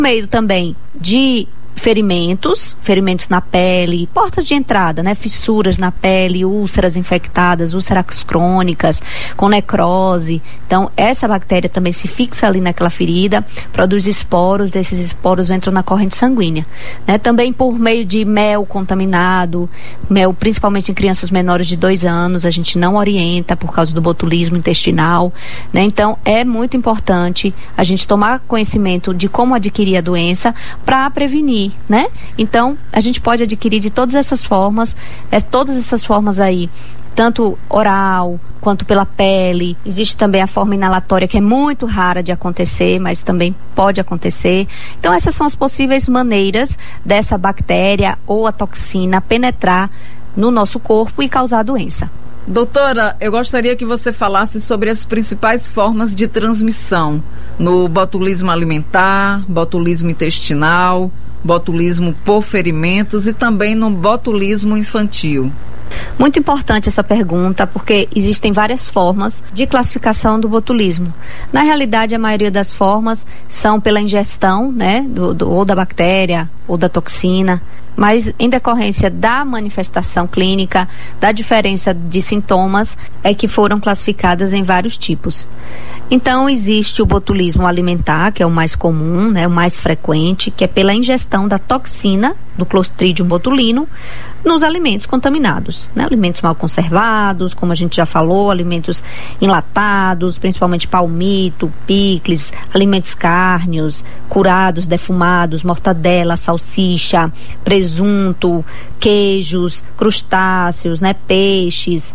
meio também de ferimentos na pele, portas de entrada, né? Fissuras na pele, úlceras infectadas, úlceras crônicas, com necrose. Então, essa bactéria também se fixa ali naquela ferida, produz esporos, esses esporos entram na corrente sanguínea, né? Também por meio de mel contaminado, mel principalmente em crianças menores de 2 anos, a gente não orienta por causa do botulismo intestinal, né? Então, é muito importante a gente tomar conhecimento de como adquirir a doença para prevenir, né? Então, a gente pode adquirir de todas essas formas aí, tanto oral quanto pela pele. Existe também a forma inalatória, que é muito rara de acontecer, mas também pode acontecer. Então, essas são as possíveis maneiras dessa bactéria ou a toxina penetrar no nosso corpo e causar a doença. Doutora, eu gostaria que você falasse sobre as principais formas de transmissão no botulismo alimentar, botulismo intestinal, botulismo por ferimentos e também no botulismo infantil. Muito importante essa pergunta, porque existem várias formas de classificação do botulismo. Na realidade, a maioria das formas são pela ingestão, né, ou da bactéria ou da toxina, mas em decorrência da manifestação clínica, da diferença de sintomas, é que foram classificadas em vários tipos. Então, existe o botulismo alimentar, que é o mais comum, né, o mais frequente, que é pela ingestão da toxina, do Clostridium botulinum, nos alimentos contaminados, né? Alimentos mal conservados, como a gente já falou, alimentos enlatados, principalmente palmito, picles, alimentos cárneos, curados, defumados, mortadela, salsicha, presunto, queijos, crustáceos, né? Peixes,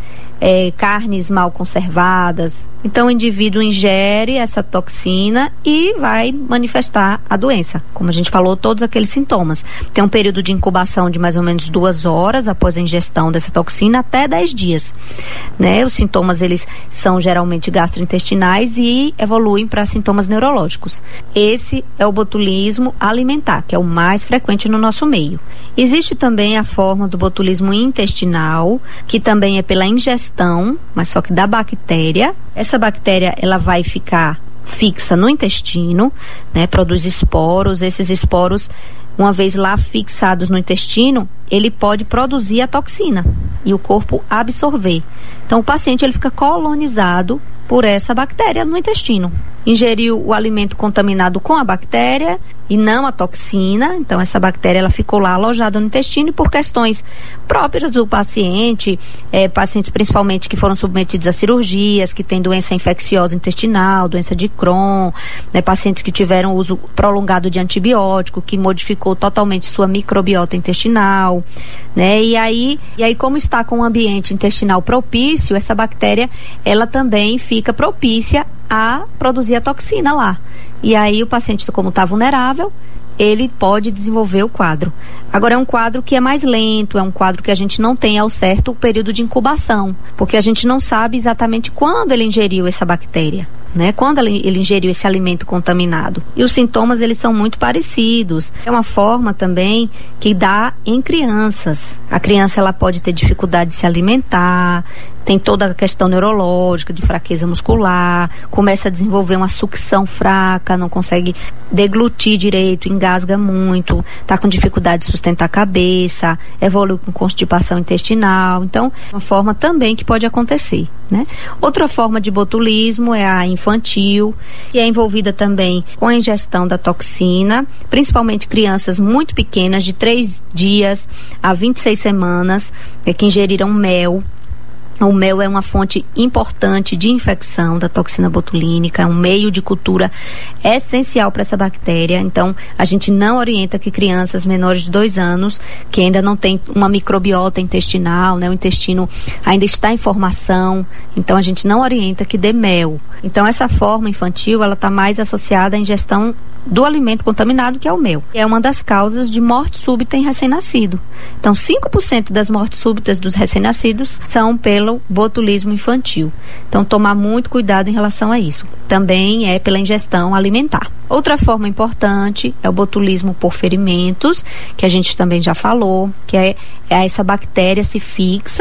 carnes mal conservadas. Então, o indivíduo ingere essa toxina e vai manifestar a doença. Como a gente falou, todos aqueles sintomas. Tem um período de incubação de mais ou menos 2 horas após a ingestão dessa toxina, até 10 dias. Né? Os sintomas, eles são geralmente gastrointestinais e evoluem para sintomas neurológicos. Esse é o botulismo alimentar, que é o mais frequente no nosso meio. Existe também a forma do botulismo intestinal, que também é pela ingestão, mas só que da bactéria. Essa bactéria, ela vai ficar fixa no intestino, né? Produz esporos. Esses esporos, uma vez lá fixados no intestino, ele pode produzir a toxina e o corpo absorver. Então, o paciente, ele fica colonizado por essa bactéria no intestino. Ingeriu o alimento contaminado com a bactéria e não a toxina, então essa bactéria, ela ficou lá alojada no intestino, e por questões próprias do paciente, pacientes principalmente que foram submetidos a cirurgias, que têm doença infecciosa intestinal, doença de Crohn, né, pacientes que tiveram uso prolongado de antibiótico, que modificou totalmente sua microbiota intestinal, né, e aí como está com um ambiente intestinal propício, essa bactéria, ela também fica propícia a produzir a toxina lá. E aí o paciente, como está vulnerável, ele pode desenvolver o quadro. Agora, é um quadro que é mais lento, é um quadro que a gente não tem ao certo o período de incubação, porque a gente não sabe exatamente quando ele ingeriu essa bactéria, né? Quando ele ingeriu esse alimento contaminado. E os sintomas, eles são muito parecidos. É uma forma também que dá em crianças. A criança, ela pode ter dificuldade de se alimentar, tem toda a questão neurológica, de fraqueza muscular, começa a desenvolver uma sucção fraca, não consegue deglutir direito, engasga muito, está com dificuldade de sustentar a cabeça, evolui com constipação intestinal. Então, uma forma também que pode acontecer, né? Outra forma de botulismo é a infantil, que é envolvida também com a ingestão da toxina, principalmente crianças muito pequenas, de 3 dias a 26 semanas, que ingeriram mel. O mel é uma fonte importante de infecção da toxina botulínica, é um meio de cultura essencial para essa bactéria. Então, a gente não orienta que crianças menores de 2 anos, que ainda não têm uma microbiota intestinal, né, o intestino ainda está em formação, então a gente não orienta que dê mel. Então, essa forma infantil, ela está mais associada à ingestão do alimento contaminado, que é o mel. É uma das causas de morte súbita em recém-nascido. Então, 5% das mortes súbitas dos recém-nascidos são pelo botulismo infantil. Então, tomar muito cuidado em relação a isso. Também é pela ingestão alimentar. Outra forma importante é o botulismo por ferimentos, que a gente também já falou, que é essa bactéria se fixa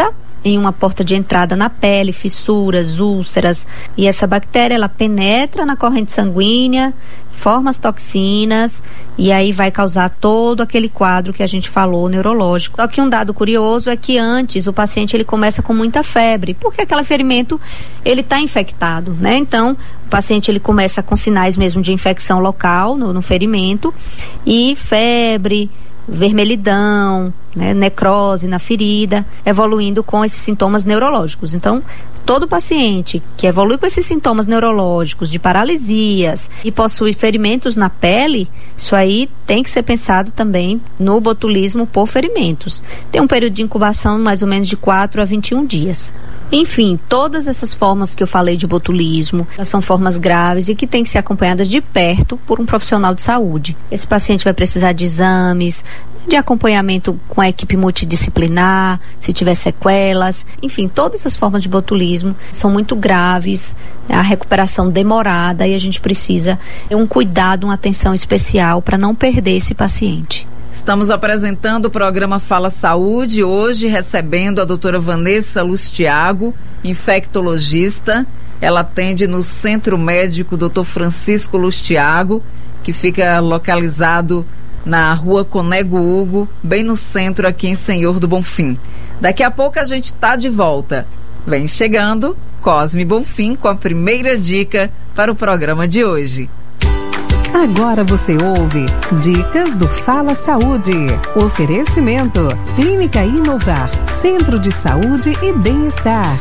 em uma porta de entrada na pele, fissuras, úlceras, e essa bactéria ela penetra na corrente sanguínea, forma as toxinas e aí vai causar todo aquele quadro que a gente falou, neurológico. Só que um dado curioso é que antes o paciente ele começa com muita febre, porque aquele ferimento ele está infectado, né? Então o paciente ele começa com sinais mesmo de infecção local no ferimento e febre, vermelhidão, né, necrose na ferida, evoluindo com esses sintomas neurológicos. Então, todo paciente que evolui com esses sintomas neurológicos, de paralisias e possui ferimentos na pele, isso aí tem que ser pensado também no botulismo por ferimentos. Tem um período de incubação mais ou menos de 4 a 21 dias. Enfim, todas essas formas que eu falei de botulismo, elas são formas graves e que têm que ser acompanhadas de perto por um profissional de saúde. Esse paciente vai precisar de exames, de acompanhamento com a equipe multidisciplinar, se tiver sequelas, enfim, todas essas formas de botulismo são muito graves, a recuperação demorada e a gente precisa ter um cuidado, uma atenção especial para não perder esse paciente. Estamos apresentando o programa Fala Saúde, hoje recebendo a doutora Vanessa Lustiago, infectologista. Ela atende no Centro Médico Dr. Francisco Lustiago, que fica localizado na rua Conego Hugo, bem no centro aqui em Senhor do Bonfim. Daqui a pouco a gente está de volta. Vem chegando Cosme Bonfim com a primeira dica para o programa de hoje. Agora você ouve Dicas do Fala Saúde. Oferecimento Clínica Inovar, Centro de Saúde e Bem-Estar.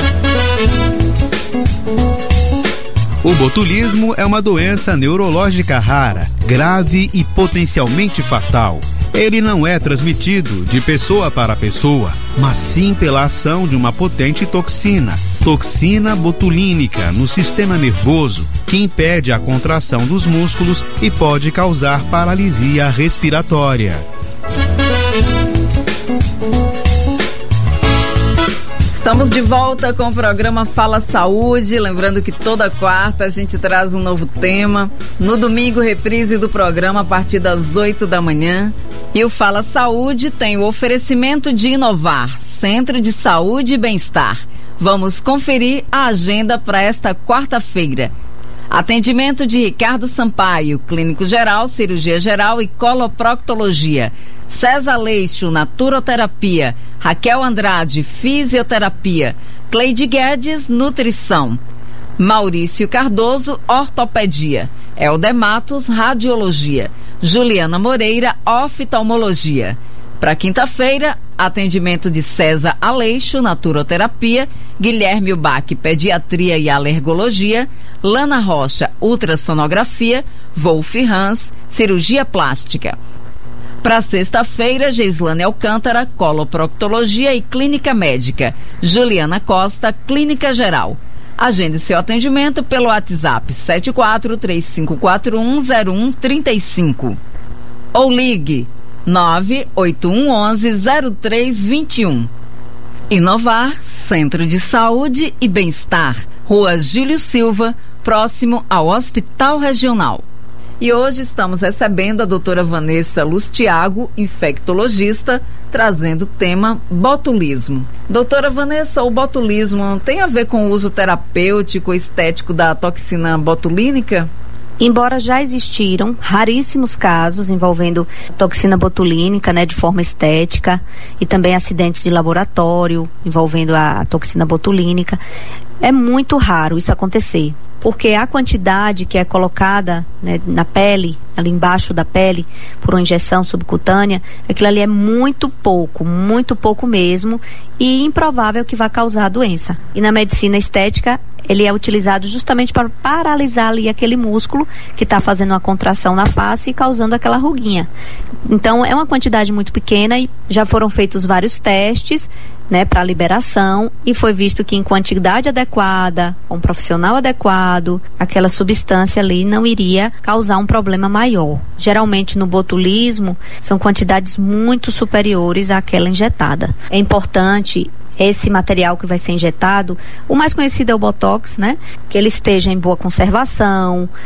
O botulismo é uma doença neurológica rara, grave e potencialmente fatal. Ele não é transmitido de pessoa para pessoa, mas sim pela ação de uma potente toxina botulínica no sistema nervoso, que impede a contração dos músculos e pode causar paralisia respiratória. Estamos de volta com o programa Fala Saúde, lembrando que toda quarta a gente traz um novo tema. No domingo, reprise do programa a partir das 8 da manhã. E o Fala Saúde tem o oferecimento de Inovar, Centro de Saúde e Bem-Estar. Vamos conferir a agenda para esta quarta-feira. Atendimento de Ricardo Sampaio, clínico geral, cirurgia geral e coloproctologia. César Leixo, naturoterapia. Raquel Andrade, fisioterapia. Cleide Guedes, nutrição. Maurício Cardoso, ortopedia. Helder Matos, radiologia. Juliana Moreira, oftalmologia. Para quinta-feira, atendimento de César Aleixo, naturoterapia, Guilherme Ubach, pediatria e alergologia, Lana Rocha, ultrassonografia, Wolf Hans, cirurgia plástica. Para sexta-feira, Geislane Alcântara, coloproctologia e clínica médica, Juliana Costa, clínica geral. Agende seu atendimento pelo WhatsApp 74-3541-0135 ou ligue 98111-0321. Inovar, Centro de Saúde e Bem-Estar, Rua Júlio Silva, próximo ao Hospital Regional. E hoje estamos recebendo a doutora Vanessa Lustiago, infectologista, trazendo o tema botulismo. Doutora Vanessa, o botulismo tem a ver com o uso terapêutico, estético da toxina botulínica? Embora já existiram raríssimos casos envolvendo toxina botulínica, né, de forma estética, e também acidentes de laboratório envolvendo a toxina botulínica, é muito raro isso acontecer. Porque a quantidade que é colocada, né, na pele, ali embaixo da pele, por uma injeção subcutânea, aquilo ali é muito pouco mesmo, e improvável que vá causar a doença. E na medicina estética, ele é utilizado justamente para paralisar ali aquele músculo que está fazendo uma contração na face e causando aquela ruguinha. Então, é uma quantidade muito pequena e já foram feitos vários testes, né, para liberação, e foi visto que em quantidade adequada, com um profissional adequado, aquela substância ali não iria causar um problema maior. Geralmente no botulismo são quantidades muito superiores àquela injetada. É importante esse material que vai ser injetado, o mais conhecido é o Botox, né, que ele esteja em boa conservação,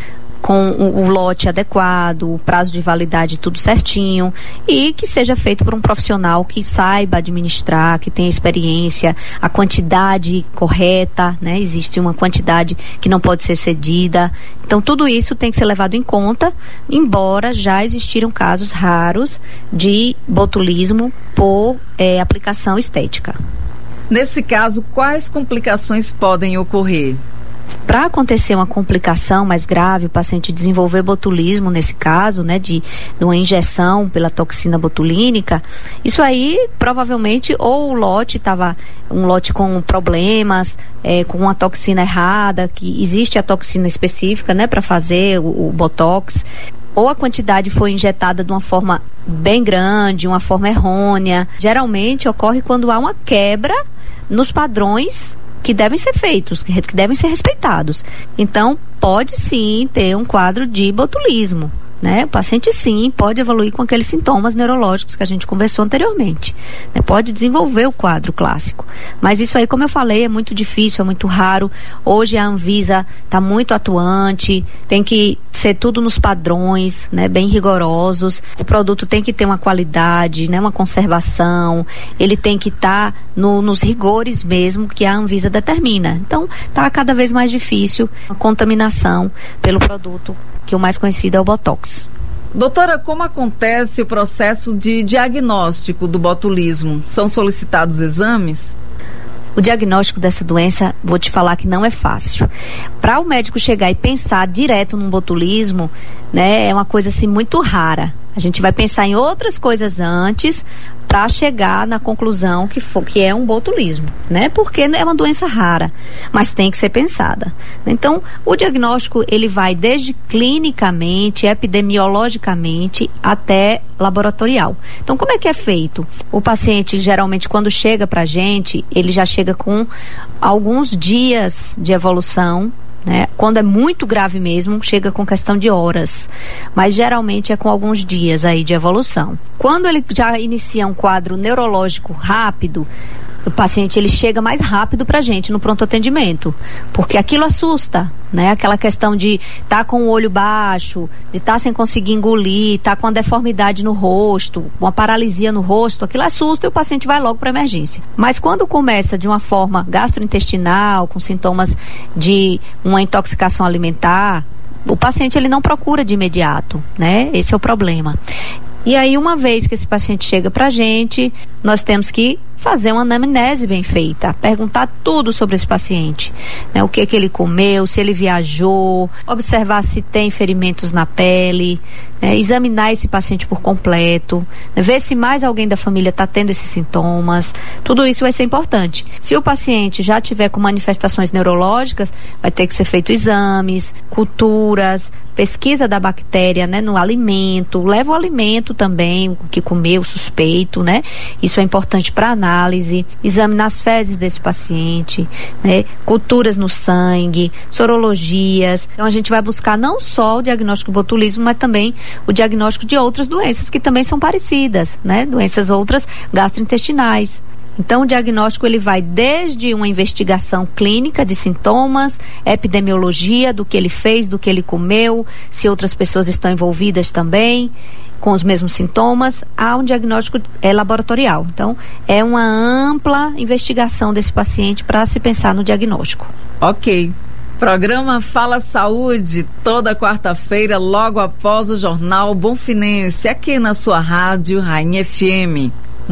com o lote adequado, o prazo de validade tudo certinho, e que seja feito por um profissional que saiba administrar, que tenha experiência, a quantidade correta, né? Existe uma quantidade que não pode ser excedida. Então tudo isso tem que ser levado em conta, embora já existiram casos raros de botulismo por aplicação estética. Nesse caso, quais complicações podem ocorrer? Para acontecer uma complicação mais grave, o paciente desenvolver botulismo, nesse caso, né, de uma injeção pela toxina botulínica, isso aí provavelmente ou o lote estava um lote com problemas, com uma toxina errada, que existe a toxina específica, né, para fazer o botox, ou a quantidade foi injetada de uma forma bem grande, uma forma errônea. Geralmente ocorre quando há uma quebra nos padrões que devem ser feitos, que devem ser respeitados. Então, pode sim ter um quadro de botulismo, né? O paciente sim pode evoluir com aqueles sintomas neurológicos que a gente conversou anteriormente, né? Pode desenvolver o quadro clássico. Mas isso aí, como eu falei, é muito difícil, é muito raro. Hoje a Anvisa está muito atuante, tem que ser tudo nos padrões, né, bem rigorosos. O produto tem que ter uma qualidade, né, uma conservação, ele tem que estar nos rigores mesmo que a Anvisa determina. Então, está cada vez mais difícil a contaminação pelo produto, que o mais conhecido é o Botox. Doutora, como acontece o processo de diagnóstico do botulismo? São solicitados exames? O diagnóstico dessa doença, vou te falar que não é fácil. Para o médico chegar e pensar direto num botulismo, né, é uma coisa assim muito rara. A gente vai pensar em outras coisas antes para chegar na conclusão que é um botulismo, né? Porque é uma doença rara, mas tem que ser pensada. Então, o diagnóstico ele vai desde clinicamente, epidemiologicamente até laboratorial. Então, como é que é feito? O paciente geralmente quando chega para a gente, ele já chega com alguns dias de evolução, né? Quando é muito grave mesmo, chega com questão de horas, mas geralmente é com alguns dias aí de evolução. Quando ele já inicia um quadro neurológico rápido, o paciente ele chega mais rápido pra gente no pronto atendimento, porque aquilo assusta, né? Aquela questão de estar com o olho baixo, de estar sem conseguir engolir, estar com a deformidade no rosto, uma paralisia no rosto, aquilo assusta e o paciente vai logo para emergência. Mas quando começa de uma forma gastrointestinal, com sintomas de uma intoxicação alimentar, o paciente ele não procura de imediato, né? Esse é o problema. E aí, uma vez que esse paciente chega pra gente, nós temos que fazer uma anamnese bem feita, perguntar tudo sobre esse paciente, né? O que ele comeu, se ele viajou, observar se tem ferimentos na pele, né? Examinar esse paciente por completo, né? Ver se mais alguém da família está tendo esses sintomas. Tudo isso vai ser importante. Se o paciente já tiver com manifestações neurológicas, vai ter que ser feito exames, culturas, pesquisa da bactéria, né, no alimento, leva o alimento também, o que comeu, suspeito, né? Isso é importante para análise, exame nas fezes desse paciente, né? Culturas no sangue, sorologias. Então a gente vai buscar não só o diagnóstico do botulismo, mas também o diagnóstico de outras doenças que também são parecidas, né? Doenças outras gastrointestinais. Então, o diagnóstico ele vai desde uma investigação clínica de sintomas, epidemiologia do que ele fez, do que ele comeu, se outras pessoas estão envolvidas também com os mesmos sintomas, a um diagnóstico laboratorial. Então, é uma ampla investigação desse paciente para se pensar no diagnóstico. Ok. Programa Fala Saúde, toda quarta-feira, logo após o Jornal Bonfinense, aqui na sua rádio Rainha FM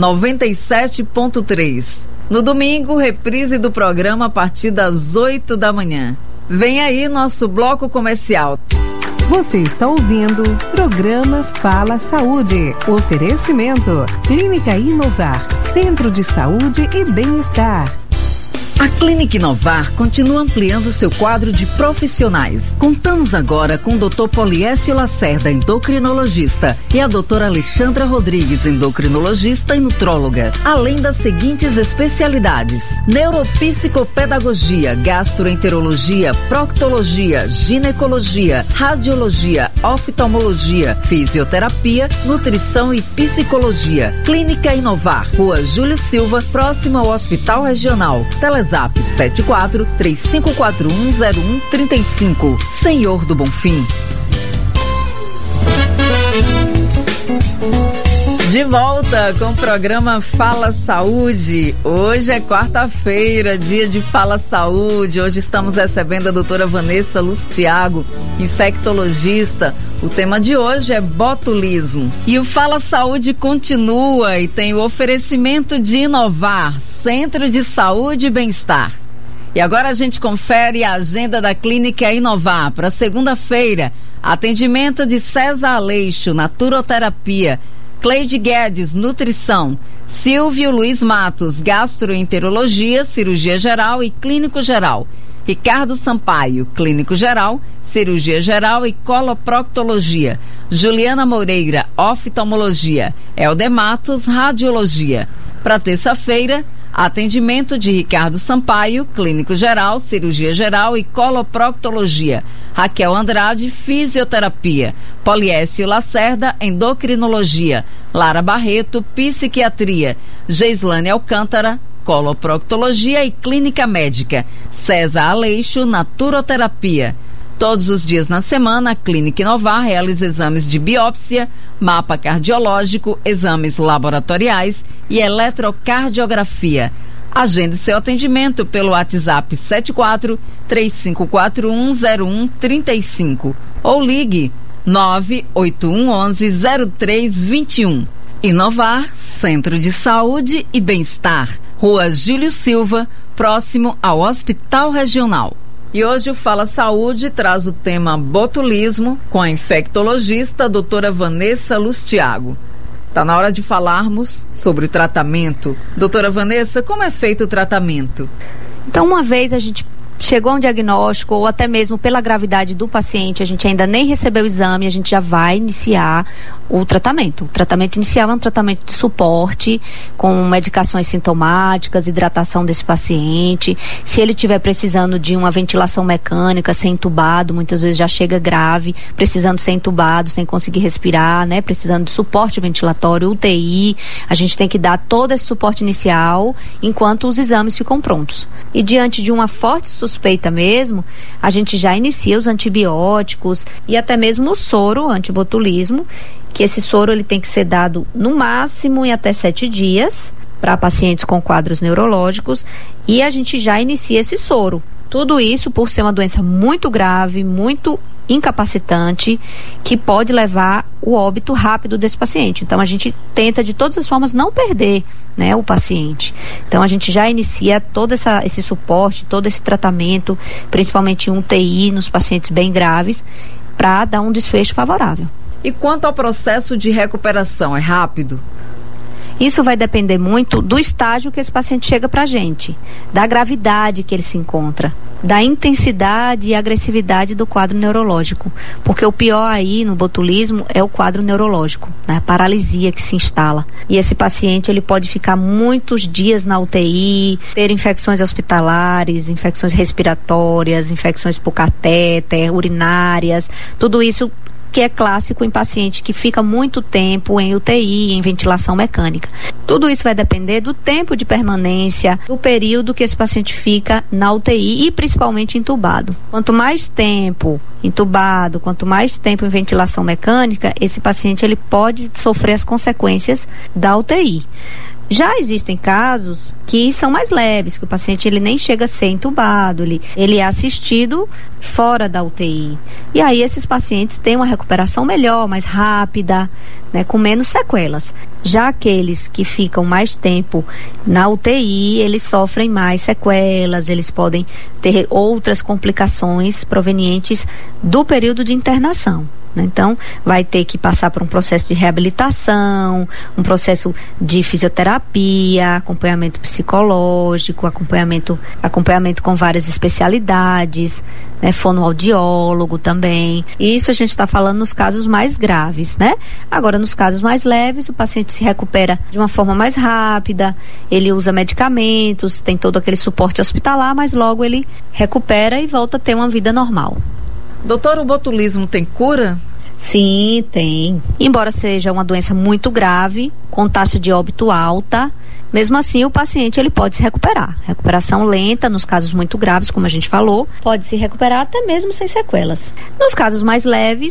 97.3. No domingo, reprise do programa a partir das 8 da manhã. Vem aí nosso bloco comercial. Você está ouvindo Programa Fala Saúde. Oferecimento Clínica Inovar, Centro de Saúde e Bem-Estar. A Clínica Inovar continua ampliando seu quadro de profissionais. Contamos agora com o Dr. Poliécio Lacerda, endocrinologista, e a doutora Alexandra Rodrigues, endocrinologista e nutróloga, além das seguintes especialidades: neuropsicopedagogia, gastroenterologia, proctologia, ginecologia, radiologia, oftalmologia, fisioterapia, nutrição e psicologia. Clínica Inovar, Rua Júlio Silva, próximo ao Hospital Regional. Telezap 74-3541-0135. Senhor do Bonfim. De volta com o programa Fala Saúde. Hoje é quarta-feira, dia de Fala Saúde. Hoje estamos recebendo a doutora Vanessa Lustiago, infectologista. O tema de hoje é botulismo. E o Fala Saúde continua e tem o oferecimento de Inovar, Centro de Saúde e Bem-Estar. E agora a gente confere a agenda da Clínica Inovar para segunda-feira. Atendimento de César Aleixo, Naturoterapia. Cleide Guedes, Nutrição. Silvio Luiz Matos, Gastroenterologia, Cirurgia Geral e Clínico Geral. Ricardo Sampaio, Clínico Geral, Cirurgia Geral e Coloproctologia. Juliana Moreira, Oftalmologia. Helder Matos, Radiologia. Para terça-feira, atendimento de Ricardo Sampaio, Clínico Geral, Cirurgia Geral e Coloproctologia. Raquel Andrade, Fisioterapia. Poliécio Lacerda, Endocrinologia. Lara Barreto, Psiquiatria. Geislane Alcântara, Coloproctologia e Clínica Médica. César Aleixo, Naturoterapia. Todos os dias na semana, a Clínica Inovar realiza exames de biópsia, mapa cardiológico, exames laboratoriais e eletrocardiografia. Agende seu atendimento pelo WhatsApp 74-3541-0135 ou ligue 98111-0321. Inovar, Centro de Saúde e Bem-Estar, Rua Júlio Silva, próximo ao Hospital Regional. E hoje o Fala Saúde traz o tema botulismo com a infectologista doutora Vanessa Lustiago. Está na hora de falarmos sobre o tratamento. Doutora Vanessa, como é feito o tratamento? Então, uma vez a gente chegou a um diagnóstico ou até mesmo pela gravidade do paciente, a gente ainda nem recebeu o exame, a gente já vai iniciar o tratamento. O tratamento inicial é um tratamento de suporte com medicações sintomáticas, hidratação desse paciente. Se ele estiver precisando de uma ventilação mecânica, ser entubado, muitas vezes já chega grave, precisando ser entubado, sem conseguir respirar, né? Precisando de suporte ventilatório, UTI. A gente tem que dar todo esse suporte inicial enquanto os exames ficam prontos. E diante de uma forte suspeita mesmo, a gente já inicia os antibióticos e até mesmo o soro antibotulismo, que esse soro ele tem que ser dado no máximo em até 7 dias para pacientes com quadros neurológicos, e a gente já inicia esse soro. Tudo isso por ser uma doença muito grave, muito incapacitante, que pode levar o óbito rápido desse paciente. Então a gente tenta de todas as formas não perder, né, o paciente. Então a gente já inicia todo esse suporte, todo esse tratamento, principalmente um UTI nos pacientes bem graves, para dar um desfecho favorável. E quanto ao processo de recuperação, é rápido? Isso vai depender muito do estágio que esse paciente chega pra gente, da gravidade que ele se encontra, da intensidade e agressividade do quadro neurológico. Porque o pior aí no botulismo é o quadro neurológico, né? A paralisia que se instala. E esse paciente ele pode ficar muitos dias na UTI, ter infecções hospitalares, infecções respiratórias, infecções por catéter, urinárias, tudo isso que é clássico em paciente que fica muito tempo em UTI, em ventilação mecânica. Tudo isso vai depender do tempo de permanência, do período que esse paciente fica na UTI e principalmente entubado. Quanto mais tempo entubado, quanto mais tempo em ventilação mecânica, esse paciente ele pode sofrer as consequências da UTI. Já existem casos que são mais leves, que o paciente ele nem chega a ser entubado, ele é assistido fora da UTI. E aí esses pacientes têm uma recuperação melhor, mais rápida, né, com menos sequelas. Já aqueles que ficam mais tempo na UTI, eles sofrem mais sequelas, eles podem ter outras complicações provenientes do período de internação. Então, vai ter que passar por um processo de reabilitação, um processo de fisioterapia, acompanhamento psicológico, acompanhamento com várias especialidades, né, fonoaudiólogo também. E isso a gente está falando nos casos mais graves, né? Agora, nos casos mais leves, o paciente se recupera de uma forma mais rápida, ele usa medicamentos, tem todo aquele suporte hospitalar, mas logo ele recupera e volta a ter uma vida normal. Doutor, o botulismo tem cura? Sim, tem. Embora seja uma doença muito grave, com taxa de óbito alta, mesmo assim o paciente ele pode se recuperar. Recuperação lenta, nos casos muito graves, como a gente falou, pode se recuperar até mesmo sem sequelas. Nos casos mais leves,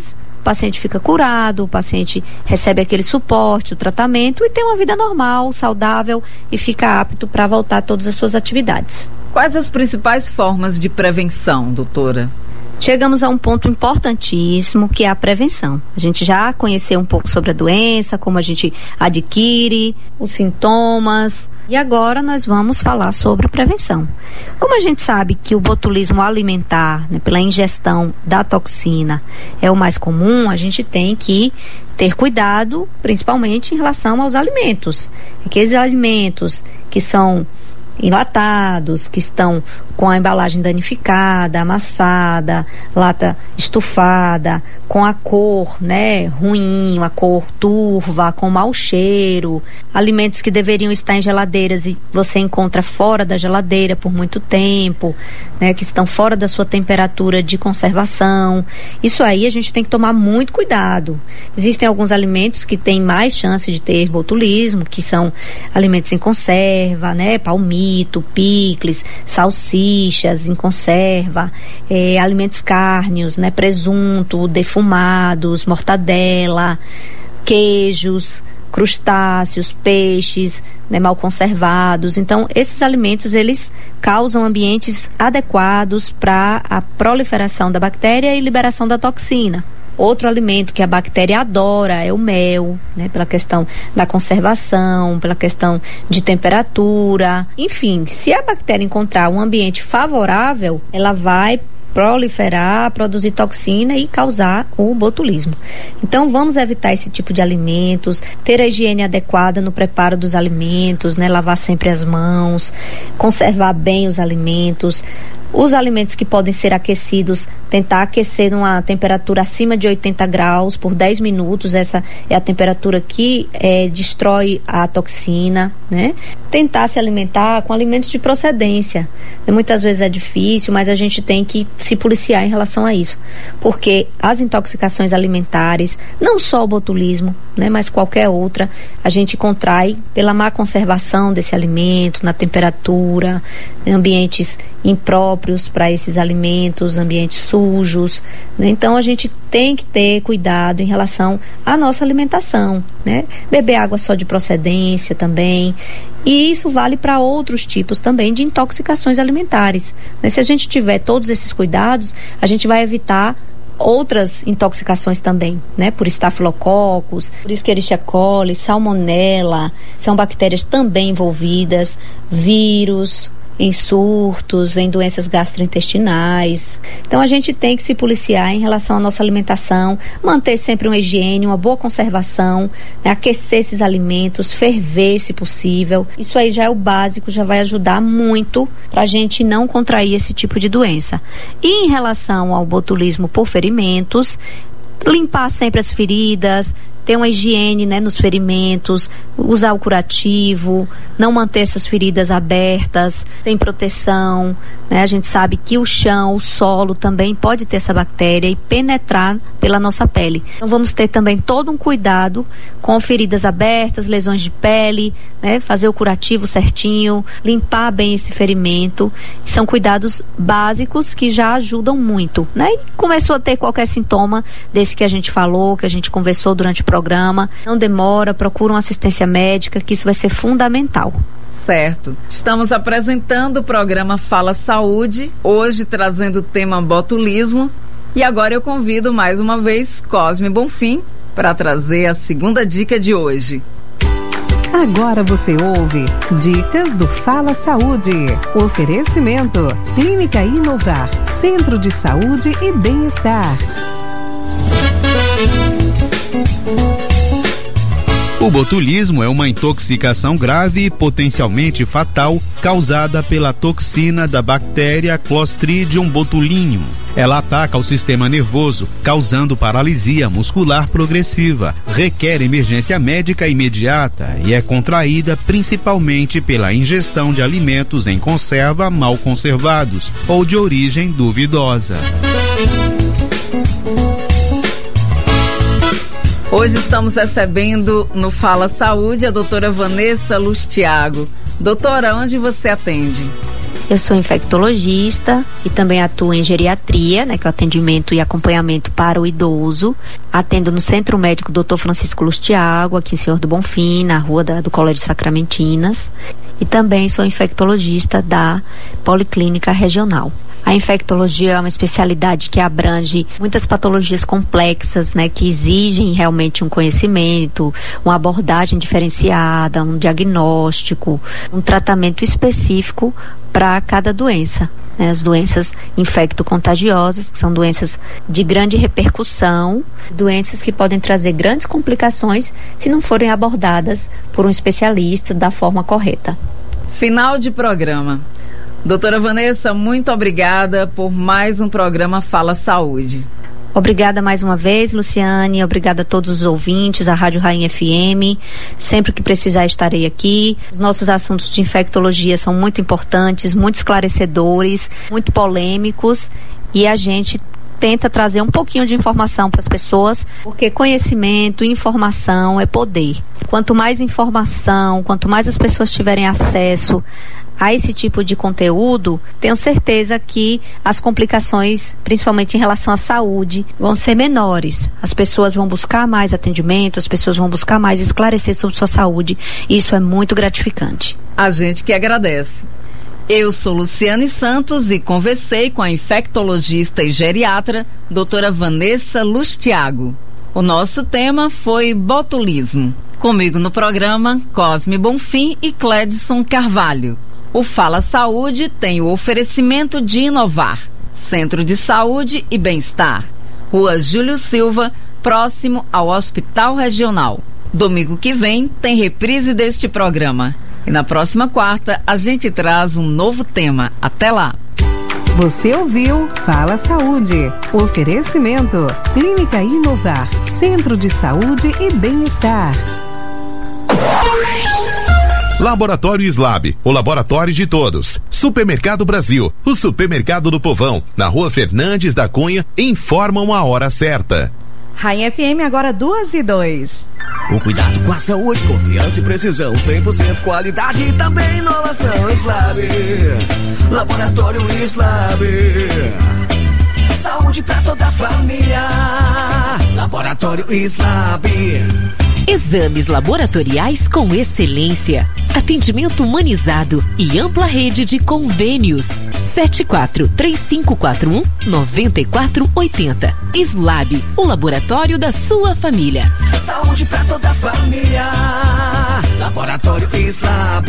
o paciente fica curado, o paciente recebe aquele suporte, o tratamento e tem uma vida normal, saudável e fica apto para voltar a todas as suas atividades. Quais as principais formas de prevenção, doutora? Chegamos a um ponto importantíssimo, que é a prevenção. A gente já conheceu um pouco sobre a doença, como a gente adquire, os sintomas, e agora nós vamos falar sobre prevenção. Como a gente sabe que o botulismo alimentar, né, pela ingestão da toxina, é o mais comum, a gente tem que ter cuidado, principalmente em relação aos alimentos. Aqueles alimentos que são enlatados, que estão com a embalagem danificada, amassada, lata estufada, com a cor, né, ruim, a cor turva, com mau cheiro, alimentos que deveriam estar em geladeiras e você encontra fora da geladeira por muito tempo, né, que estão fora da sua temperatura de conservação. Isso aí a gente tem que tomar muito cuidado. Existem alguns alimentos que têm mais chance de ter botulismo, que são alimentos em conserva, né, palmito, picles, salsichas em conserva, alimentos cárneos, né, presunto, defumados, mortadela, queijos, crustáceos, peixes, né, mal conservados. Então, esses alimentos, eles causam ambientes adequados para a proliferação da bactéria e liberação da toxina. Outro alimento que a bactéria adora é o mel, né, pela questão da conservação, pela questão de temperatura. Enfim, se a bactéria encontrar um ambiente favorável, ela vai proliferar, produzir toxina e causar o botulismo. Então vamos evitar esse tipo de alimentos, ter a higiene adequada no preparo dos alimentos, né, lavar sempre as mãos, conservar bem os alimentos. Os alimentos que podem ser aquecidos, tentar aquecer numa temperatura acima de 80 graus por 10 minutos, essa é a temperatura que destrói a toxina, né? Tentar se alimentar com alimentos de procedência. Muitas vezes é difícil, mas a gente tem que se policiar em relação a isso, porque as intoxicações alimentares, não só o botulismo, né, mas qualquer outra, a gente contrai pela má conservação desse alimento, na temperatura, em ambientes impróprios para esses alimentos, ambientes sujos, né? Então a gente tem que ter cuidado em relação à nossa alimentação, né? Beber água só de procedência também, e isso vale para outros tipos também de intoxicações alimentares, né? Se a gente tiver todos esses cuidados, a gente vai evitar outras intoxicações também, né? Por estafilococcus, por Escherichia coli, salmonella, são bactérias também envolvidas, vírus, em surtos, em doenças gastrointestinais. Então a gente tem que se policiar em relação à nossa alimentação, manter sempre uma higiene, uma boa conservação, né? Aquecer esses alimentos, ferver se possível. Isso aí já é o básico, já vai ajudar muito para a gente não contrair esse tipo de doença. E em relação ao botulismo por ferimentos, limpar sempre as feridas, ter uma higiene, né, nos ferimentos, usar o curativo, não manter essas feridas abertas, sem proteção, né? A gente sabe que o chão, o solo também pode ter essa bactéria e penetrar pela nossa pele. Então vamos ter também todo um cuidado com feridas abertas, lesões de pele, né? Fazer o curativo certinho, limpar bem esse ferimento. São cuidados básicos que já ajudam muito, né? E começou a ter qualquer sintoma desse que a gente falou, que a gente conversou durante o programa, não demora, procura uma assistência médica, que isso vai ser fundamental. Certo. Estamos apresentando o programa Fala Saúde, hoje trazendo o tema botulismo, e agora eu convido mais uma vez Cosme Bonfim para trazer a segunda dica de hoje. Agora você ouve Dicas do Fala Saúde. Oferecimento: Clínica Inovar, Centro de Saúde e Bem-Estar. O botulismo é uma intoxicação grave e potencialmente fatal causada pela toxina da bactéria Clostridium botulinum. Ela ataca o sistema nervoso, causando paralisia muscular progressiva, requer emergência médica imediata e é contraída principalmente pela ingestão de alimentos em conserva mal conservados ou de origem duvidosa. Hoje estamos recebendo no Fala Saúde a doutora Vanessa Lustiago. Doutora, onde você atende? Eu sou infectologista e também atuo em geriatria, né, que é o atendimento e acompanhamento para o idoso. Atendo no Centro Médico Dr. Francisco Lustiago, aqui em Senhor do Bonfim, na rua do Colégio Sacramentinas. E também sou infectologista da Policlínica Regional. A infectologia é uma especialidade que abrange muitas patologias complexas, né, que exigem realmente um conhecimento, uma abordagem diferenciada, um diagnóstico, um tratamento específico para cada doença. Né, as doenças infecto-contagiosas, que são doenças de grande repercussão, doenças que podem trazer grandes complicações se não forem abordadas por um especialista da forma correta. Final de programa. Doutora Vanessa, muito obrigada por mais um programa Fala Saúde. Obrigada mais uma vez, Luciane. Obrigada a todos os ouvintes, a Rádio Rainha FM. Sempre que precisar estarei aqui. Os nossos assuntos de infectologia são muito importantes, muito esclarecedores, muito polêmicos, e a gente tenta trazer um pouquinho de informação para as pessoas, porque conhecimento, informação é poder. Quanto mais informação, quanto mais as pessoas tiverem acesso a esse tipo de conteúdo, tenho certeza que as complicações, principalmente em relação à saúde, vão ser menores. As pessoas vão buscar mais atendimento, as pessoas vão buscar mais esclarecer sobre sua saúde, e isso é muito gratificante. A gente que agradece. Eu sou Luciane Santos e conversei com a infectologista e geriatra, doutora Vanessa Lustiago. O nosso tema foi botulismo. Comigo no programa, Cosme Bonfim e Cledson Carvalho. O Fala Saúde tem o oferecimento de Inovar, Centro de Saúde e Bem-Estar, Rua Júlio Silva, próximo ao Hospital Regional. Domingo que vem tem reprise deste programa. E na próxima quarta a gente traz um novo tema. Até lá! Você ouviu Fala Saúde. Oferecimento: Clínica Inovar, Centro de Saúde e Bem-Estar. Laboratório Slab, o laboratório de todos. Supermercado Brasil, o supermercado do povão. Na Rua Fernandes da Cunha, informam a hora certa. Rainha FM agora 2:02. O cuidado com a saúde, confiança e precisão, 100% qualidade e também inovação. Slab, Laboratório Slab, saúde pra toda a família. Laboratório Slab. Exames laboratoriais com excelência, atendimento humanizado e ampla rede de convênios. 74-3541-9480. Slab, o laboratório da sua família. Saúde pra toda a família. Laboratório Slab.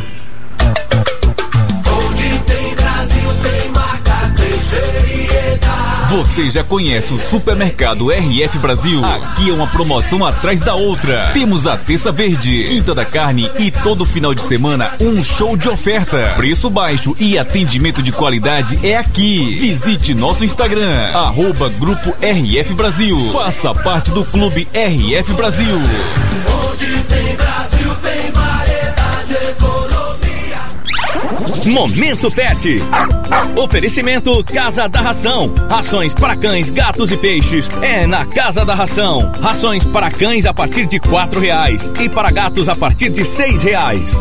Onde tem Brasil, tem marca, tem seriedade. Você já conhece o Supermercado RF Brasil? Aqui é uma promoção atrás da outra. Temos a Terça Verde, Quinta da Carne e todo final de semana um show de oferta. Preço baixo e atendimento de qualidade é aqui. Visite nosso Instagram, @Grupo RF Brasil. Faça parte do Clube RF Brasil. Onde tem Brasil, tem variedade, economia. Momento Pet. Oferecimento Casa da Ração. Rações para cães, gatos e peixes é na Casa da Ração. Rações para cães a partir de R$4 e para gatos a partir de R$6.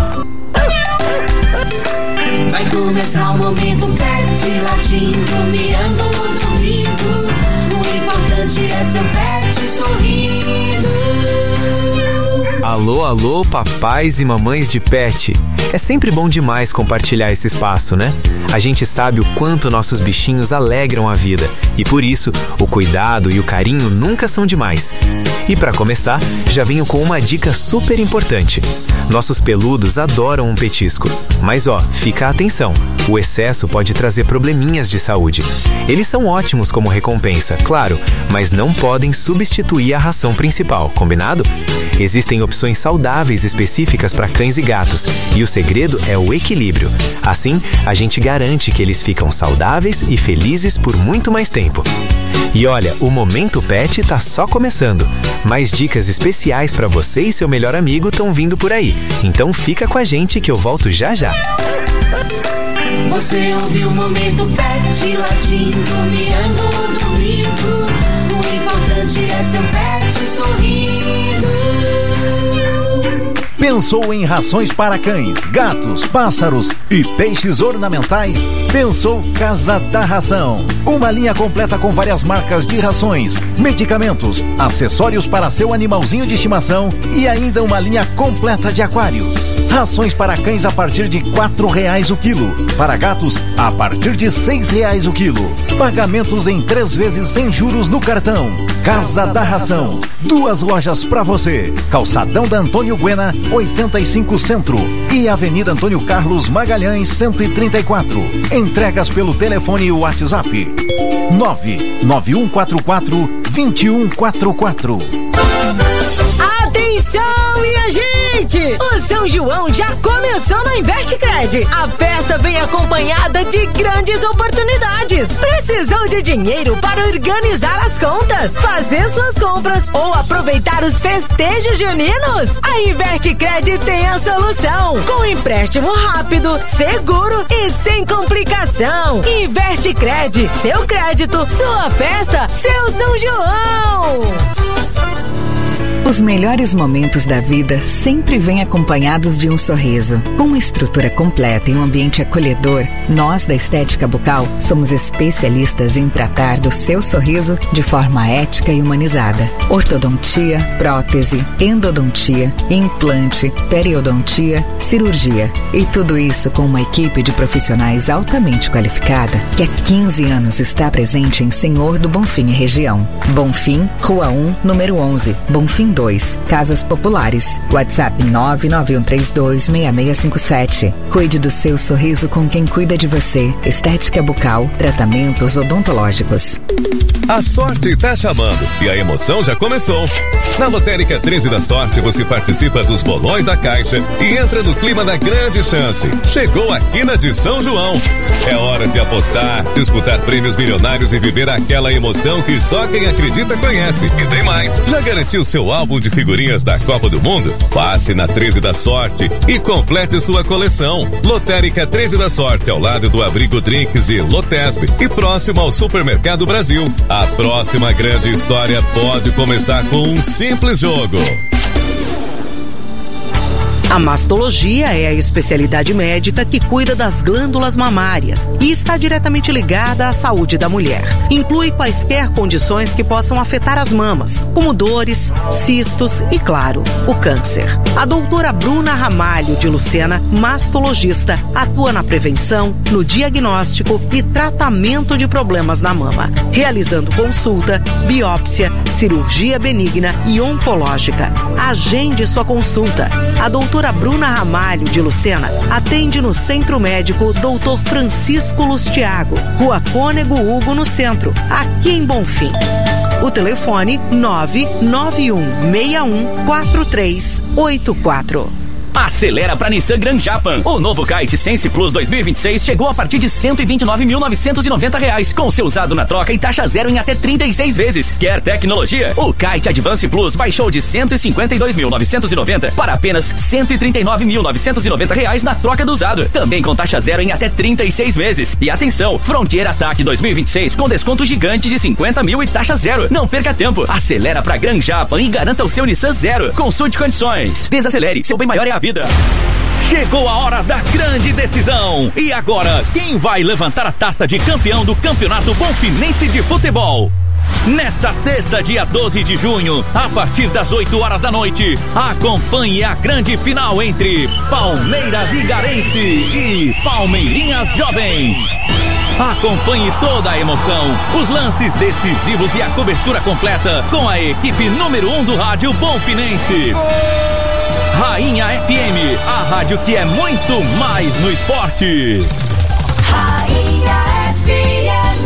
Vai começar o Momento Pet, latindo, miando, dormindo. O importante é seu pet sorrindo. Alô, alô, papais e mamães de pet. É sempre bom demais compartilhar esse espaço, né? A gente sabe o quanto nossos bichinhos alegram a vida e por isso o cuidado e o carinho nunca são demais. E para começar, já venho com uma dica super importante. Nossos peludos adoram um petisco, mas fica a atenção. O excesso pode trazer probleminhas de saúde. Eles são ótimos como recompensa, claro, mas não podem substituir a ração principal, combinado? Existem opções saudáveis específicas para cães e gatos e o segredo é o equilíbrio. Assim, a gente garante que eles ficam saudáveis e felizes por muito mais tempo. E olha, o Momento Pet tá só começando. Mais dicas especiais para você e seu melhor amigo estão vindo por aí. Então fica com a gente que eu volto já já. Você ouviu o Momento Pet, latindo, miando, dormindo. O importante é seu pet sorrindo. Pensou em rações para cães, gatos, pássaros e peixes ornamentais? Pensou Casa da Ração. Uma linha completa com várias marcas de rações, medicamentos, acessórios para seu animalzinho de estimação e ainda uma linha completa de aquários. Rações para cães a partir de R$4 o quilo. Para gatos, a partir de R$6 o quilo. Pagamentos em 3 vezes sem juros no cartão. Casa da Ração. 2 lojas para você. Calçadão da Antônio Guena, 85 Centro. E Avenida Antônio Carlos Magalhães, 134. Entregas pelo telefone e WhatsApp. 99144-2144. Atenção, minha gente! O São João já começou na Investcred. A festa vem acompanhada de grandes oportunidades. Precisou de dinheiro para organizar as contas, fazer suas compras ou aproveitar os festejos juninos? A Investcred tem a solução. Com empréstimo rápido, seguro e sem complicação. Investcred, seu crédito, sua festa, seu São João! Os melhores momentos da vida sempre vêm acompanhados de um sorriso. Com uma estrutura completa e um ambiente acolhedor, nós da Estética Bucal somos especialistas em tratar do seu sorriso de forma ética e humanizada. Ortodontia, prótese, endodontia, implante, periodontia, cirurgia. E tudo isso com uma equipe de profissionais altamente qualificada que há 15 anos está presente em Senhor do Bonfim e região. Bonfim, Rua 1, número 11, Bonfim 2, Casas Populares. WhatsApp 991326657. Cuide do seu sorriso com quem cuida de você. Estética Bucal, tratamentos odontológicos. A sorte tá chamando e a emoção já começou. Na Lotérica 13 da Sorte você participa dos bolões da Caixa e entra no clima da grande chance. Chegou a quina de São João. É hora de apostar, disputar prêmios milionários e viver aquela emoção que só quem acredita conhece. E tem mais. Já garantiu seu álbum de figurinhas da Copa do Mundo? Passe na 13 da Sorte e complete sua coleção. Lotérica 13 da Sorte, ao lado do Abrigo Drinks e Lotesp e próximo ao Supermercado Brasil. A próxima grande história pode começar com um simples jogo. A mastologia é a especialidade médica que cuida das glândulas mamárias e está diretamente ligada à saúde da mulher. Inclui quaisquer condições que possam afetar as mamas, como dores, cistos e, claro, o câncer. A doutora Bruna Ramalho de Lucena, mastologista, atua na prevenção, no diagnóstico e tratamento de problemas na mama, realizando consulta, biópsia, cirurgia benigna e oncológica. Agende sua consulta. A doutora Bruna Ramalho de Lucena atende no Centro Médico Dr. Francisco Lustiago, Rua Cônego Hugo, no centro, aqui em Bonfim. O telefone 991614384. Acelera pra Nissan Grand Japan. O novo Kite Sense Plus 2026 chegou a partir de R$129.990, com seu usado na troca e taxa zero em até 36 vezes. Quer tecnologia? O Kite Advance Plus baixou de R$152.990 para apenas R$139.990 na troca do usado. Também com taxa zero em até 36 vezes. E atenção, Frontier Attack 2026 com desconto gigante de 50 mil e taxa zero. Não perca tempo. Acelera pra Grand Japan e garanta o seu Nissan Zero. Consulte condições. Desacelere. Seu bem maior é a vida. Chegou a hora da grande decisão. E agora, quem vai levantar a taça de campeão do Campeonato Bonfinense de Futebol? Nesta sexta, dia 12 de junho, a partir das 8 horas da noite, acompanhe a grande final entre Palmeiras Igarense e Palmeirinhas Jovem. Acompanhe toda a emoção, os lances decisivos e a cobertura completa com a equipe número 1 do rádio Bonfinense. Rainha FM, a rádio que é muito mais no esporte. Rainha FM.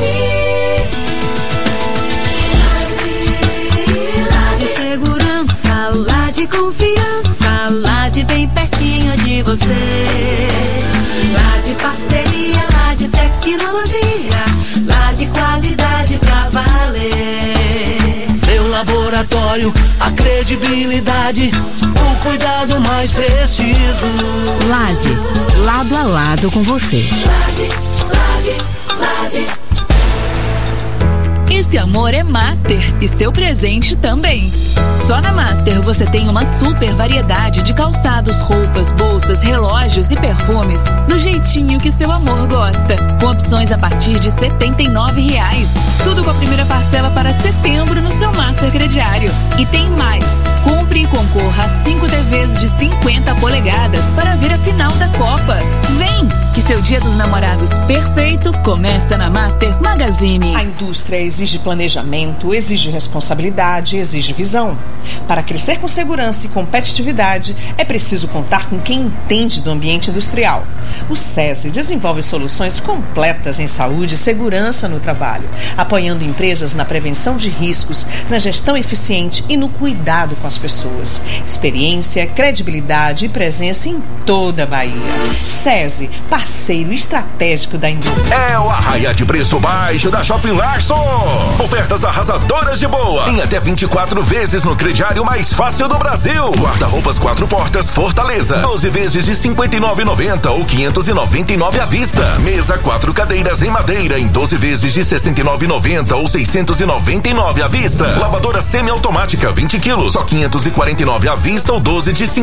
Lá de segurança, lá de confiança, lá de bem pertinho de você. Lá de parceria, lá de tecnologia, lá de qualidade pra valer. Meu laboratório, a credibilidade, o cuidado mais preciso. Lade, lado a lado com você. Lade, Lade, Lade. Esse amor é Master e seu presente também. Só na Master você tem uma super variedade de calçados, roupas, bolsas, relógios e perfumes do jeitinho que seu amor gosta, com opções a partir de R$ 79,00. Tudo com a primeira parcela para setembro no seu Master crediário. E tem mais. Compre e concorra a 5 TVs de 50 polegadas para ver a final da Copa. Vem, que seu Dia dos Namorados perfeito começa na Master Magazine. A indústria exige planejamento, exige responsabilidade, exige visão. Para crescer com segurança e competitividade, é preciso contar com quem entende do ambiente industrial. O SESI desenvolve soluções completas em saúde e segurança no trabalho, apoiando empresas na prevenção de riscos, na gestão eficiente e no cuidado com as pessoas. Experiência, credibilidade e presença em toda a Bahia. SESI, parceiro estratégico da indústria. É o arraia de preço baixo da Shopping Larson. Ofertas arrasadoras de boa. Em até 24 vezes no crediário mais fácil do Brasil. Guarda-roupas 4 portas Fortaleza. 12 vezes de R$ 59,90 ou 599 à vista. Mesa 4 cadeiras em madeira em 12 vezes de R$ 69,90 ou 699 à vista. Lavadora semiautomática 20 quilos. Só 549 à vista ou 12 de R$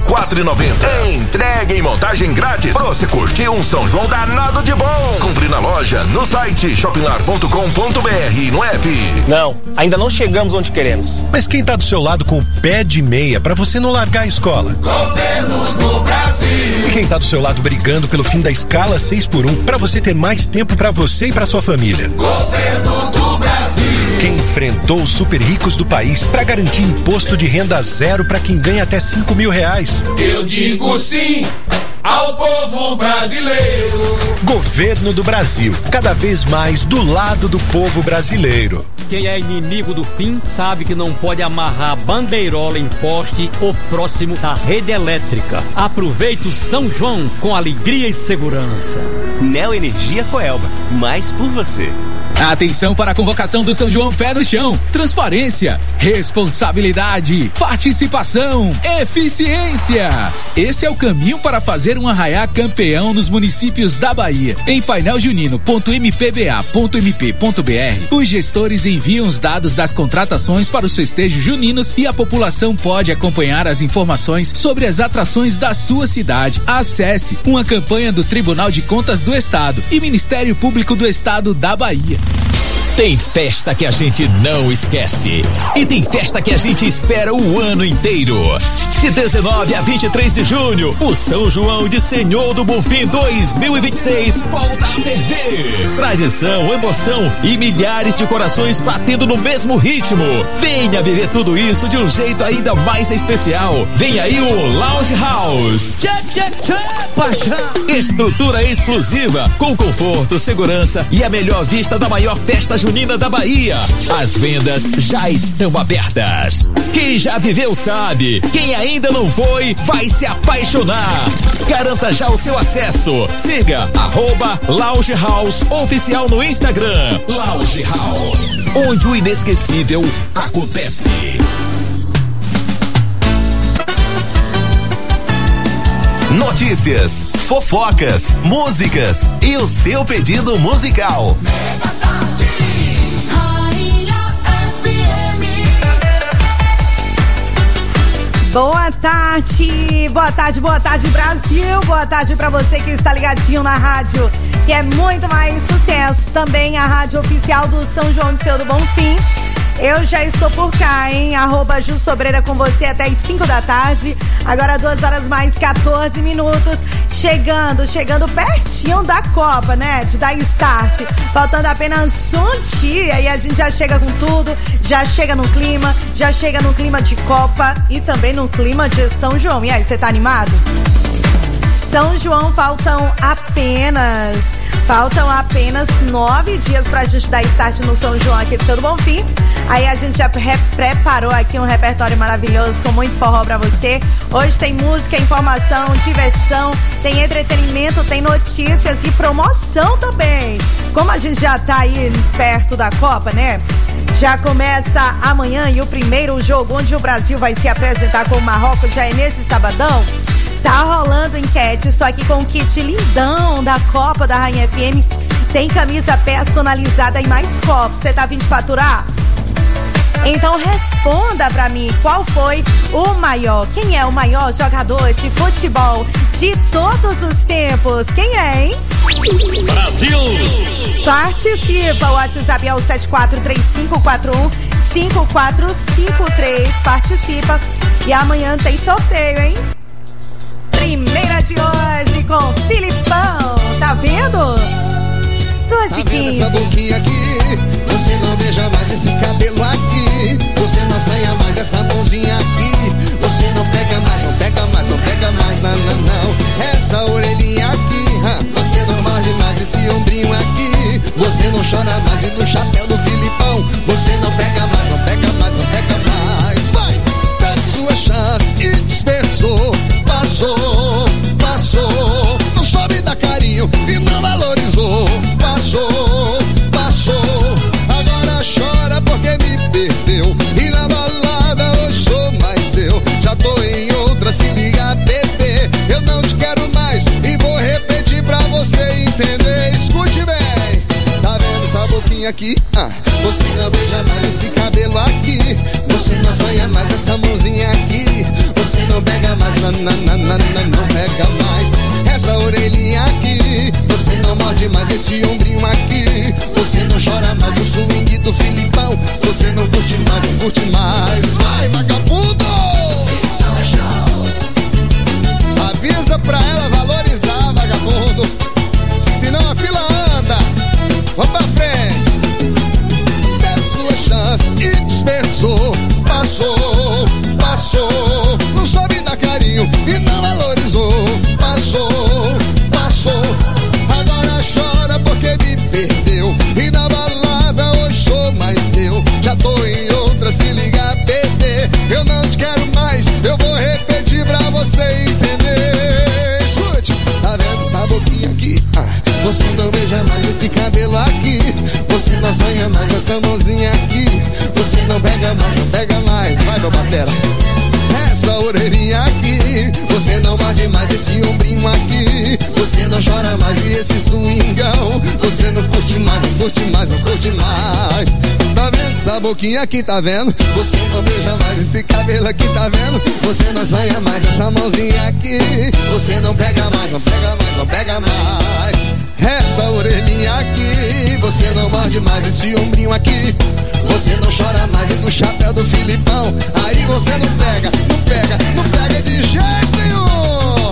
54,90. Entrega em montagem grátis. Pra você curtir um São João danado de bom. Compre na loja, no site shoppinglar.com.br e no app. Não, ainda não chegamos onde queremos. Mas quem tá do seu lado com o pé de meia pra você não largar a escola? Governo do Brasil. E quem tá do seu lado brigando pelo fim da escala 6x1 pra você ter mais tempo pra você e pra sua família? Governo do Brasil. Quem enfrentou os super ricos do país pra garantir imposto de renda zero pra quem ganha até R$5.000? Eu digo sim ao povo brasileiro. Governo do Brasil, cada vez mais do lado do povo brasileiro. Quem é inimigo do fim sabe que não pode amarrar bandeirola em poste ou próximo da rede elétrica. Aproveite o São João com alegria e segurança. Neoenergia Coelba, mais por você. Atenção para a convocação do São João Pé no Chão. Transparência, responsabilidade, participação, eficiência. Esse é o caminho para fazer um arraiá campeão nos municípios da Bahia. Em paineljunino.mpba.mp.br, os gestores enviam os dados das contratações para os festejos juninos e a população pode acompanhar as informações sobre as atrações da sua cidade. Acesse uma campanha do Tribunal de Contas do Estado e Ministério Público do Estado da Bahia. Tem festa que a gente não esquece. E tem festa que a gente espera o ano inteiro. De 19 a 23 de junho, o São João de Senhor do Bonfim 2026 volta a ferver. Tradição, emoção e milhares de corações batendo no mesmo ritmo. Venha viver tudo isso de um jeito ainda mais especial. Vem aí o Lounge House. Estrutura exclusiva, com conforto, segurança e a melhor vista da maior festa junina da Bahia. As vendas já estão abertas. Quem já viveu sabe. Quem ainda não foi, vai se apaixonar. Garanta já o seu acesso. Siga @Lounge House Oficial no Instagram. Lounge House, onde o inesquecível acontece. Notícias, fofocas, músicas e o seu pedido musical. Boa tarde, Brasil, boa tarde pra você que está ligadinho na rádio, que é muito mais sucesso, também a rádio oficial do São João de Seu do Bonfim. Eu já estou por cá, hein? @Ju Sobreira com você até as 5 da tarde. Agora 2 horas mais 14 minutos. Chegando pertinho da Copa, né? De dar start. Faltando apenas um dia e a gente já chega com tudo. Já chega no clima de Copa e também no clima de São João. E aí, você tá animado? São João, faltam apenas 9 dias pra gente dar start no São João aqui do Seu do Bonfim. Aí a gente já preparou aqui um repertório maravilhoso com muito forró pra você. Hoje tem música, informação, diversão, tem entretenimento, tem notícias e promoção também. Como a gente já tá aí perto da Copa, né? Já começa amanhã e o primeiro jogo onde o Brasil vai se apresentar com o Marrocos já é nesse sabadão. Tá rolando enquete, estou aqui com o kit lindão da Copa da Rainha FM Tem camisa personalizada e mais copos. Você tá a fim de faturar? Então responda pra mim qual foi o maior. Quem é o maior jogador de futebol de todos os tempos? Quem é, hein? Brasil! Participa, o WhatsApp é o 7435415453. Participa. E amanhã tem sorteio, hein? Primeira de hoje com Filipão. Tá vendo? 12h15. Essa boquinha aqui, você não beija mais esse cabelo aqui. Você não assanha mais essa mãozinha aqui. Você não pega mais, não pega mais, não pega mais, não, não, não. Essa orelhinha aqui, você não morde mais esse ombrinho aqui. Você não chora mais e no chapéu do Filipão você não pega mais, não pega mais, não pega mais. Vai! Dá sua chance e dispensou. Passou, passou. Não soube dar carinho e não valorizou. Passou, passou. Agora chora porque me perdeu. E na balada hoje sou mais eu. Já tô em outra, se liga, bebê. Eu não te quero mais e vou repetir pra você entender. Escute bem. Tá vendo essa boquinha aqui? Você não beija mais esse cabelo aqui. Você não assanha mais essa mãozinha aqui. Você não pega mais, não pega mais essa orelhinha aqui. Você não morde mais esse ombrinho aqui. Você não chora mais o swing do Filipão. Você não curte mais, não curte mais. Vai, vagabundo! Avisa pra ela valorizar, vagabundo. Senão a fila anda. Vamos pra frente. Deu sua chance e dispensou. Passou, passou. Não soube dar carinho e não valorizou. Passou, passou. Agora chora porque me perdeu. E na balada hoje sou mais eu. Já tô em outra, se liga, bebê. Eu não te quero mais, eu vou repetir pra você entender. Escute, tá vendo essa boquinha aqui? Você não beija mais esse cabelo aqui. Você não assanha mais essa mãozinha aqui. Você não pega mais, não pega mais. Vai, meu batera. Essa orelhinha aqui. Você não morde mais esse ombrinho aqui. Você não chora mais e esse swingão. Você não curte mais, não curte mais, não curte mais. Tá vendo essa boquinha aqui, tá vendo? Você não beija mais esse cabelo aqui, tá vendo? Você não assanha mais essa mãozinha aqui. Você não pega mais, não pega mais, não pega mais essa orelhinha aqui. Você não morde mais esse ombrinho aqui. Você não chora mais e no chapéu do Filipão aí você não pega, não pega, não pega de jeito nenhum.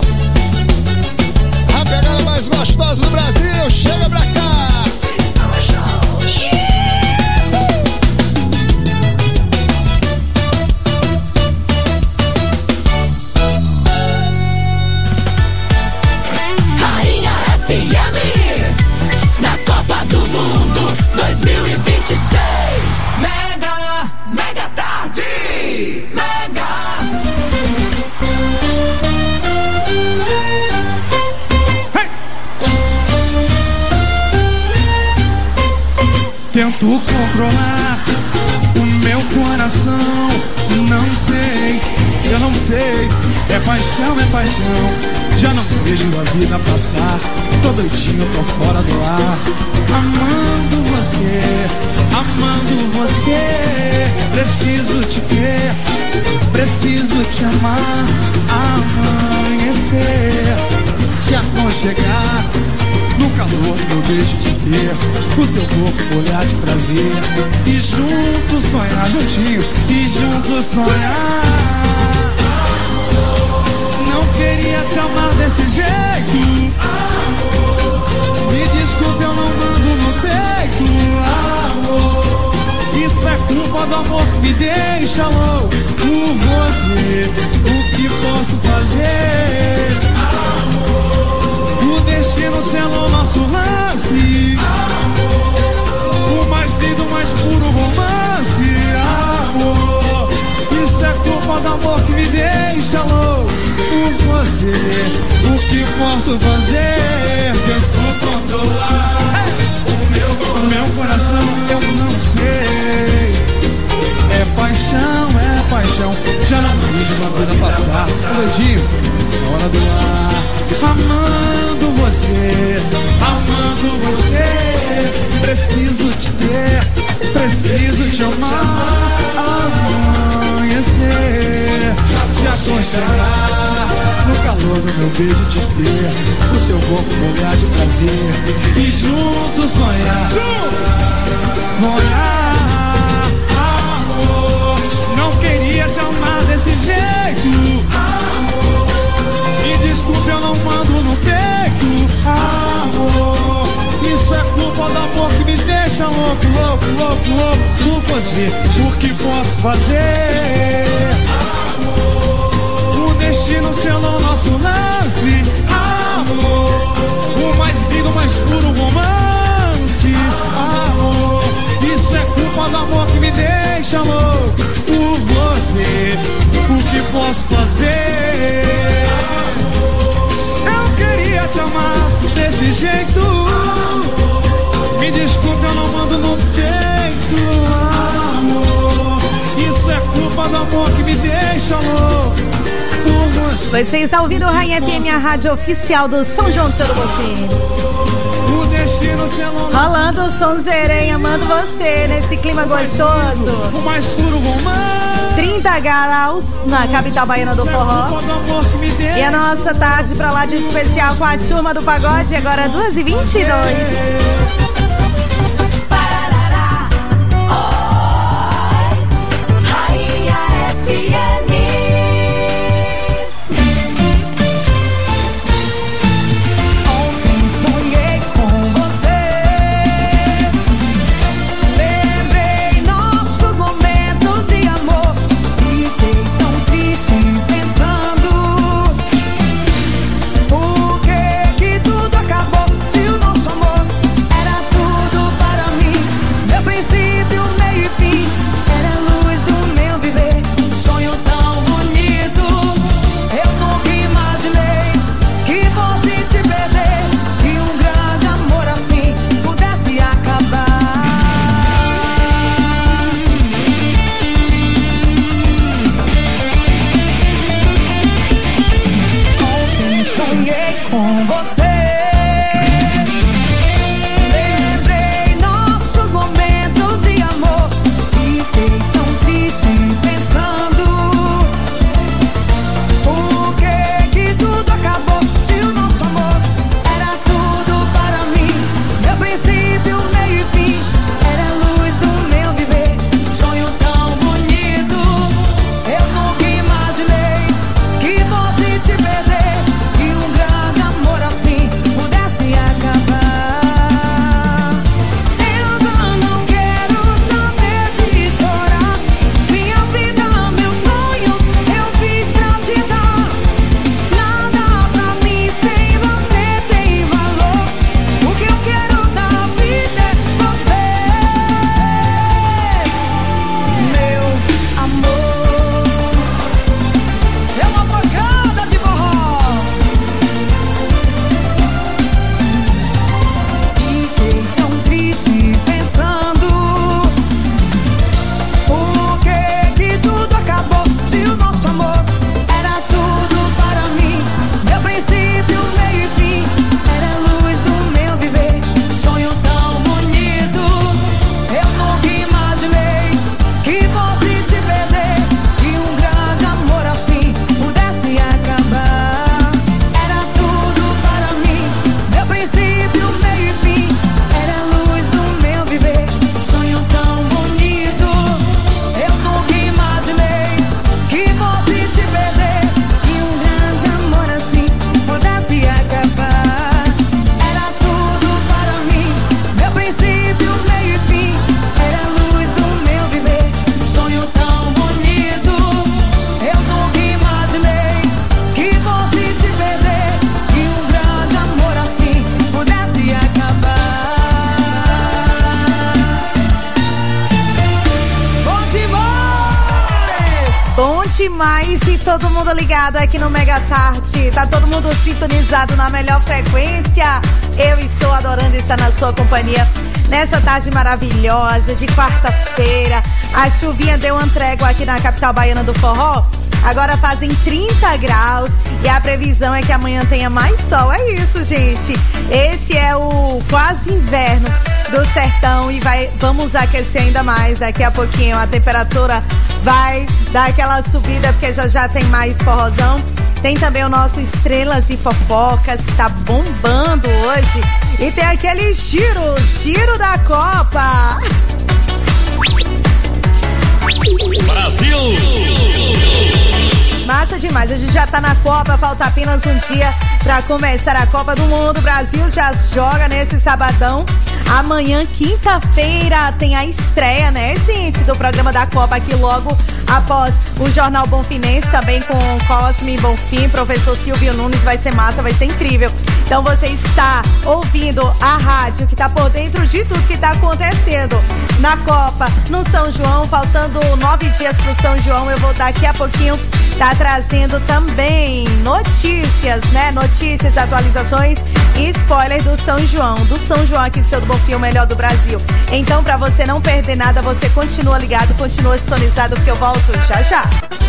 A pegada mais gostosa do Brasil, chega pra cá. Rainha FM na Copa do Mundo 2026. Mega tarde, mega. Tento controlar o meu coração. Não sei, eu não sei. É paixão, é paixão. Já não vejo a vida passar. Tô doidinho, tô fora do ar. Amando você. Preciso te ter, preciso te amar. Amanhecer, te aconchegar no calor do meu beijo de ter o seu corpo, olhar de prazer. E juntos sonhar, juntinho, e juntos sonhar. Não queria te amar desse jeito. Me desculpe, eu não mando no peito. Isso é culpa do amor que me deixa louco por você. O que posso fazer? O destino selou nosso lance. O mais lindo, mais puro romance. Amor, isso é culpa do amor que me deixa louco por você. O que posso fazer? Tento controlar o meu coração, eu não sei. É paixão, já não vejo uma vida passar. Doidinho, fora do ar. Amando você, amando você. Preciso te ter, preciso te amar. Amanhecer, te aconchegar, no calor do meu beijo te ter, o seu corpo molhar de prazer e juntos sonhar, sonhar. Amor, não queria te amar desse jeito. Amor, me desculpe, eu não mando no peito. Amor, isso é culpa do amor que me deixa louco, louco, louco, louco por você. O que posso fazer? Amor, o destino selou nosso lance. Amor, o mais lindo, mais puro romance. Amor, isso é culpa do amor que me deixa louco por você. O que posso fazer? Eu queria te amar desse jeito. Me desculpe, eu não mando no peito. Amor, isso é culpa do amor que me deixa louco por você. Você está ouvindo o Rainha FM, a rádio oficial do São João do Seu Bonfim. O destino selou. Rolando o sonzeira, amando você nesse clima gostoso. O mais puro romance. 30 graus na capital baiana do forró. E a nossa tarde pra lá de especial com a turma do pagode, agora 2h22. Demais e todo mundo ligado aqui no Mega Tarde. Tá todo mundo sintonizado na melhor frequência. Eu estou adorando estar na sua companhia nessa tarde maravilhosa de quarta-feira. A chuvinha deu uma trégua aqui na capital baiana do forró. agora fazem 30 graus e a previsão é que amanhã tenha mais sol. É isso, gente. Esse é o quase inverno do sertão e vamos aquecer ainda mais. Daqui a pouquinho a temperatura vai dar aquela subida porque já tem mais forrozão. Tem também o nosso Estrelas e Fofocas que tá bombando hoje. E tem aquele giro da Copa. Brasil! Massa demais, a gente já tá na Copa, falta apenas um dia pra começar a Copa do Mundo. O Brasil já joga nesse sabadão. Amanhã, quinta-feira, tem a estreia, né, gente, do programa da Copa aqui logo após o Jornal Bonfinense, também com Cosme Bonfim, professor Silvio Nunes. Vai ser massa, vai ser incrível. Então você está ouvindo a rádio que tá por dentro de tudo que tá acontecendo na Copa, no São João, faltando 9 dias pro São João. Eu vou daqui a pouquinho tá trazendo também notícias, né? Notícias, atualizações e spoiler do São João aqui do Seu do Bonfim, o melhor do Brasil. Então, pra você não perder nada, você continua ligado, continua sintonizado, porque eu volto já.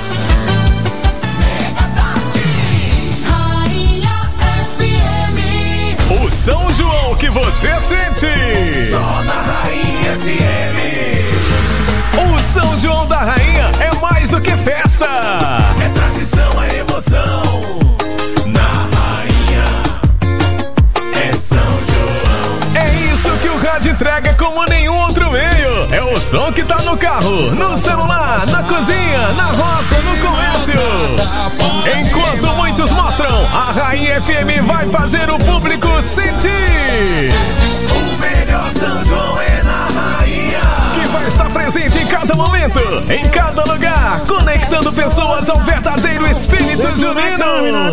O São João que você sente. Só na Rainha FM. O São João da Rainha é mais do que festa. É tradição, é emoção. Na Rainha é São João. É isso que o rádio entrega como nenhum outro meio. É o som que tá no carro, no celular, na cozinha, na roça, no comércio. Enquanto muitos mostram, a Rainha FM vai fazer o público sentir. O melhor São João é na Rainha, que vai estar presente em cada momento, em cada lugar, conectando pessoas ao verdadeiro espírito junino.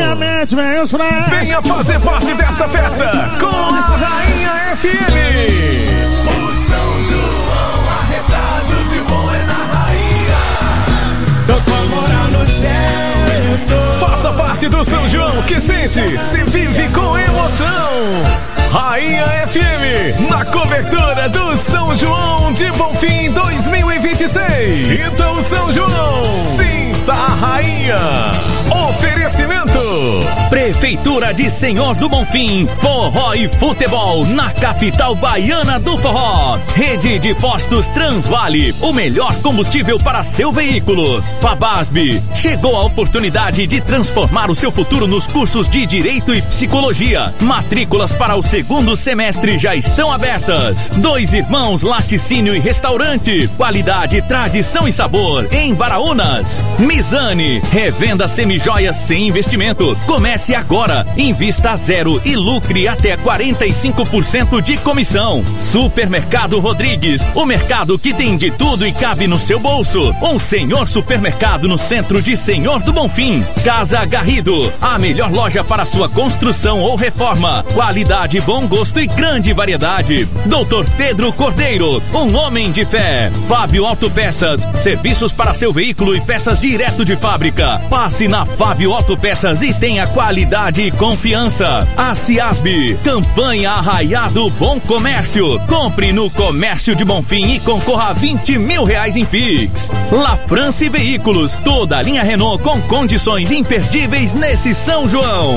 Venha fazer parte desta festa com a Rainha FM. O São João arretado de bom é na Rainha. Tô com moral no céu. Faça parte do São João que sente, se vive com emoção. Rainha FM, na cobertura do São João de Bonfim 2026. Sinta o São João, sinta a Rainha. Oferecimento: Prefeitura de Senhor do Bonfim, forró e futebol na capital baiana do forró. Rede de postos Transvale, o melhor combustível para seu veículo. Fabasb, chegou a oportunidade de transformar o seu futuro nos cursos de Direito e Psicologia. Matrículas para o segundo semestre já estão abertas. Dois Irmãos Laticínio e Restaurante, qualidade, tradição e sabor em Baraunas. Mizane, revenda semijoias sem investimento. Comece agora, invista a zero e lucre até 45% de comissão. Supermercado Rodrigues, o mercado que tem de tudo e cabe no seu bolso. Um senhor supermercado no centro de Senhor do Bonfim. Casa Garrido, a melhor loja para sua construção ou reforma. Qualidade, bom gosto e grande variedade. Doutor Pedro Cordeiro, um homem de fé. Fábio Autopeças, serviços para seu veículo e peças direto de fábrica. Passe na Fábio Autopeças e tenha qualidade e confiança. A Ciasb, campanha Arraiado Bom Comércio. Compre no Comércio de Bonfim e concorra a R$20 mil em Pix. La France Veículos, toda a linha Renault com condições imperdíveis nesse São João.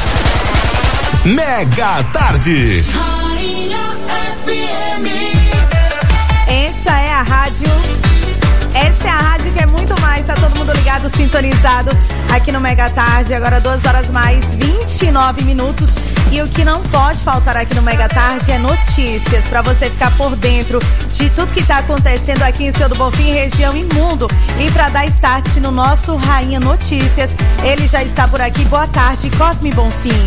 Mega Tarde. Essa é a rádio que é muito mais, tá todo mundo ligado, sintonizado aqui no Mega Tarde. Agora 2 horas mais 29 minutos. E o que não pode faltar aqui no Mega Tarde é notícias, pra você ficar por dentro de tudo que tá acontecendo aqui em Seu do Bonfim, região e mundo. E pra dar start no nosso Rainha Notícias, ele já está por aqui. Boa tarde, Cosme Bonfim.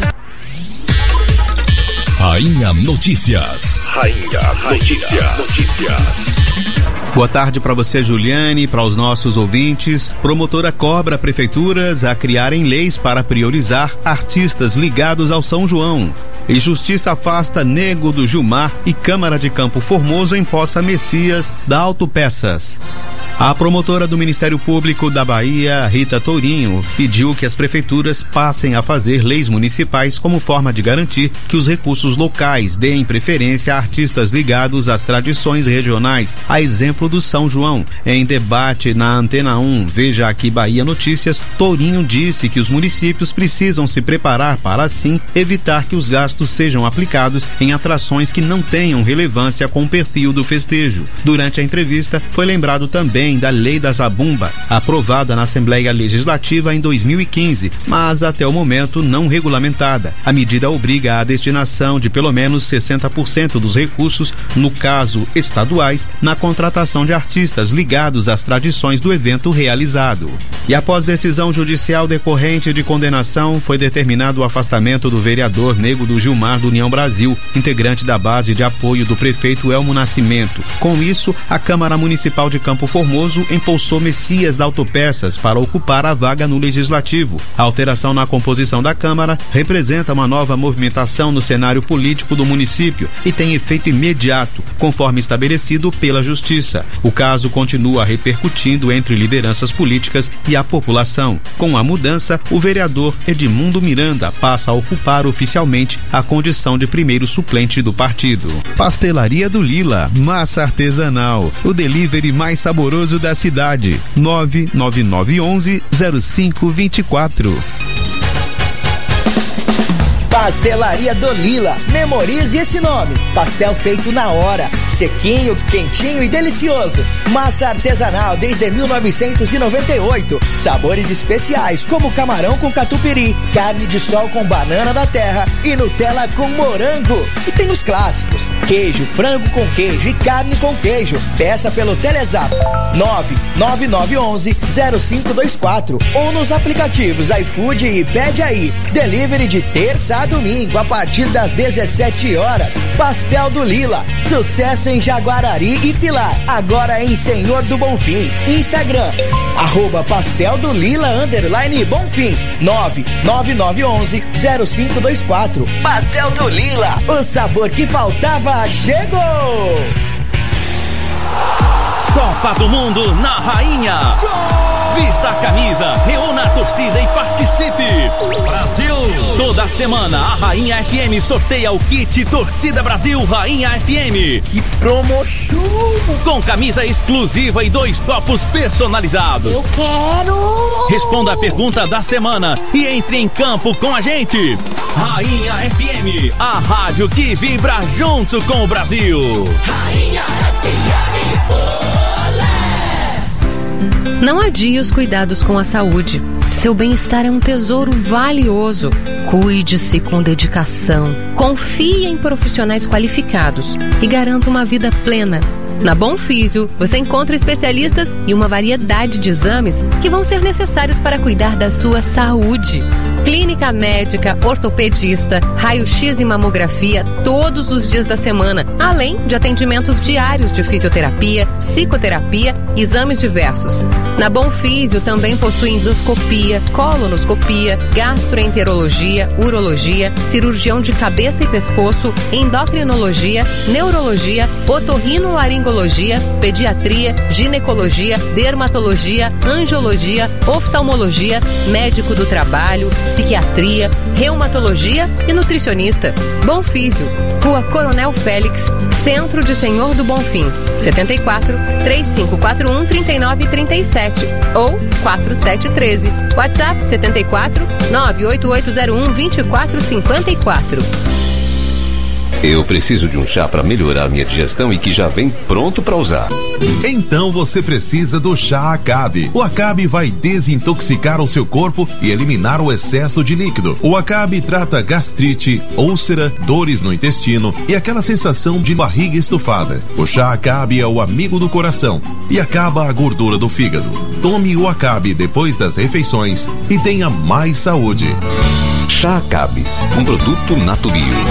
Rainha Notícias. Rainha Notícias. Boa tarde para você, Juliane, para os nossos ouvintes. Promotora cobra prefeituras a criarem leis para priorizar artistas ligados ao São João. E Justiça afasta Nego do Gilmar e Câmara de Campo Formoso empossa Messias da Autopeças. A promotora do Ministério Público da Bahia, Rita Tourinho, pediu que as prefeituras passem a fazer leis municipais como forma de garantir que os recursos locais deem preferência a artistas ligados às tradições regionais, a exemplo exemplo do São João. Em debate na Antena 1, Veja Aqui Bahia Notícias, Tourinho disse que os municípios precisam se preparar para, assim, evitar que os gastos sejam aplicados em atrações que não tenham relevância com o perfil do festejo. Durante a entrevista, foi lembrado também da Lei da Zabumba, aprovada na Assembleia Legislativa em 2015, mas até o momento não regulamentada. A medida obriga a destinação de pelo menos 60% dos recursos, no caso estaduais, na contratação de artistas ligados às tradições do evento realizado. E após decisão judicial decorrente de condenação, foi determinado o afastamento do vereador Nego do Gilmar do União Brasil, integrante da base de apoio do prefeito Elmo Nascimento. Com isso, a Câmara Municipal de Campo Formoso impulsou Messias da Autopeças para ocupar a vaga no Legislativo. A alteração na composição da Câmara representa uma nova movimentação no cenário político do município e tem efeito imediato, conforme estabelecido pela Justiça. O caso continua repercutindo entre lideranças políticas e a população. Com a mudança, o vereador Edmundo Miranda passa a ocupar oficialmente a condição de primeiro suplente do partido. Pastelaria do Lila, massa artesanal, o delivery mais saboroso da cidade. 99911-0524. Pastelaria do Lila. Memorize esse nome. Pastel feito na hora, sequinho, quentinho e delicioso. Massa artesanal desde 1998. Sabores especiais como camarão com catupiry, carne de sol com banana da terra e Nutella com morango. E tem os clássicos: queijo, frango com queijo e carne com queijo. Peça pelo Telezap 99911-0524 ou nos aplicativos iFood e Pede Aí. Delivery de terça a domingo a partir das 17 horas. Pastel do Lila, sucesso em Jaguarari e Pilar, agora em Senhor do Bonfim. Instagram @pastel do Lila _Bonfim 99911-0524. Pastel do Lila, o sabor que faltava chegou. Copa do Mundo na Rainha. Vista a camisa, reúna a torcida e participe. Brasil! Toda semana a Rainha FM sorteia o kit Torcida Brasil Rainha FM. Que promoção! Com camisa exclusiva e 2 copos personalizados. Eu quero! Responda a pergunta da semana e entre em campo com a gente. Rainha FM, a rádio que vibra junto com o Brasil. Rainha FM. Não adie os cuidados com a saúde. Seu bem-estar é um tesouro valioso. Cuide-se com dedicação. Confie em profissionais qualificados e garanta uma vida plena. Na Bom Físio, você encontra especialistas e uma variedade de exames que vão ser necessários para cuidar da sua saúde. Clínica médica, ortopedista, raio-x e mamografia todos os dias da semana, além de atendimentos diários de fisioterapia, psicoterapia e exames diversos. Na Bom Físio também possui endoscopia, colonoscopia, gastroenterologia, urologia, cirurgião de cabeça e pescoço, endocrinologia, neurologia, otorrinolaringologia, pediatria, ginecologia, dermatologia, angiologia, oftalmologia, médico do trabalho, psiquiatria, reumatologia e nutricionista. Bom Físio, Rua Coronel Félix, Centro de Senhor do Bonfim, 74 3541 3937 ou 4713. WhatsApp 74 98801 2454. Eu preciso de um chá para melhorar minha digestão e que já vem pronto para usar. Então você precisa do chá Acabe. O Acabe vai desintoxicar o seu corpo e eliminar o excesso de líquido. O Acabe trata gastrite, úlcera, dores no intestino e aquela sensação de barriga estufada. O chá Acabe é o amigo do coração e acaba a gordura do fígado. Tome o Acabe depois das refeições e tenha mais saúde. Chá Acabe, um produto Natubio.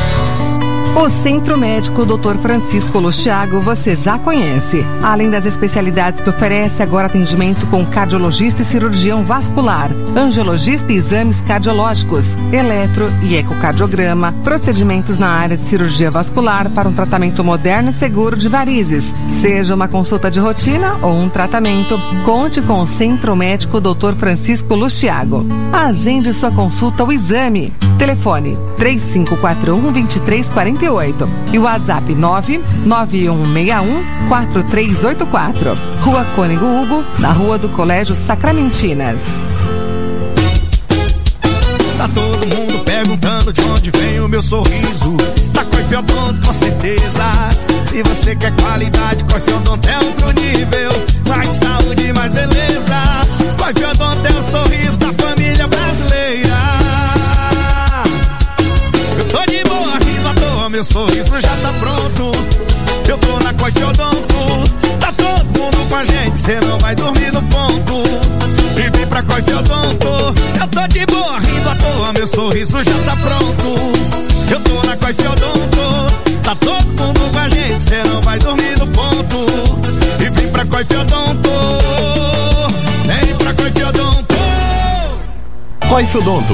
O Centro Médico Dr. Francisco Lustiago você já conhece. Além das especialidades que oferece, agora atendimento com cardiologista e cirurgião vascular, angiologista e exames cardiológicos, eletro e ecocardiograma, procedimentos na área de cirurgia vascular para um tratamento moderno e seguro de varizes. Seja uma consulta de rotina ou um tratamento, conte com o Centro Médico Dr. Francisco Lustiago. Agende sua consulta ou exame. Telefone 3541-2344 38. E o WhatsApp 991614384. Rua Cônego Hugo, na Rua do Colégio Sacramentinas. Tá todo mundo perguntando de onde vem o meu sorriso. Da Coife Odonto, com certeza. Se você quer qualidade, Coife Odonto é outro nível. Mais saúde, mais beleza. Coife Odonto é o sorriso da família brasileira. Eu tô de boa, rindo à toa, meu sorriso já tá pronto. Eu tô na Coife Odonto. Tá todo mundo com a gente, cê não vai dormir no ponto. E vem pra Coife Odonto. Eu tô de boa, rindo à toa, meu sorriso já tá pronto. Eu tô na Coife Odonto. Tá todo mundo com a gente, cê não vai dormir no ponto. E vem pra Coife Odonto. Vem pra Coife Odonto. Coife Odonto,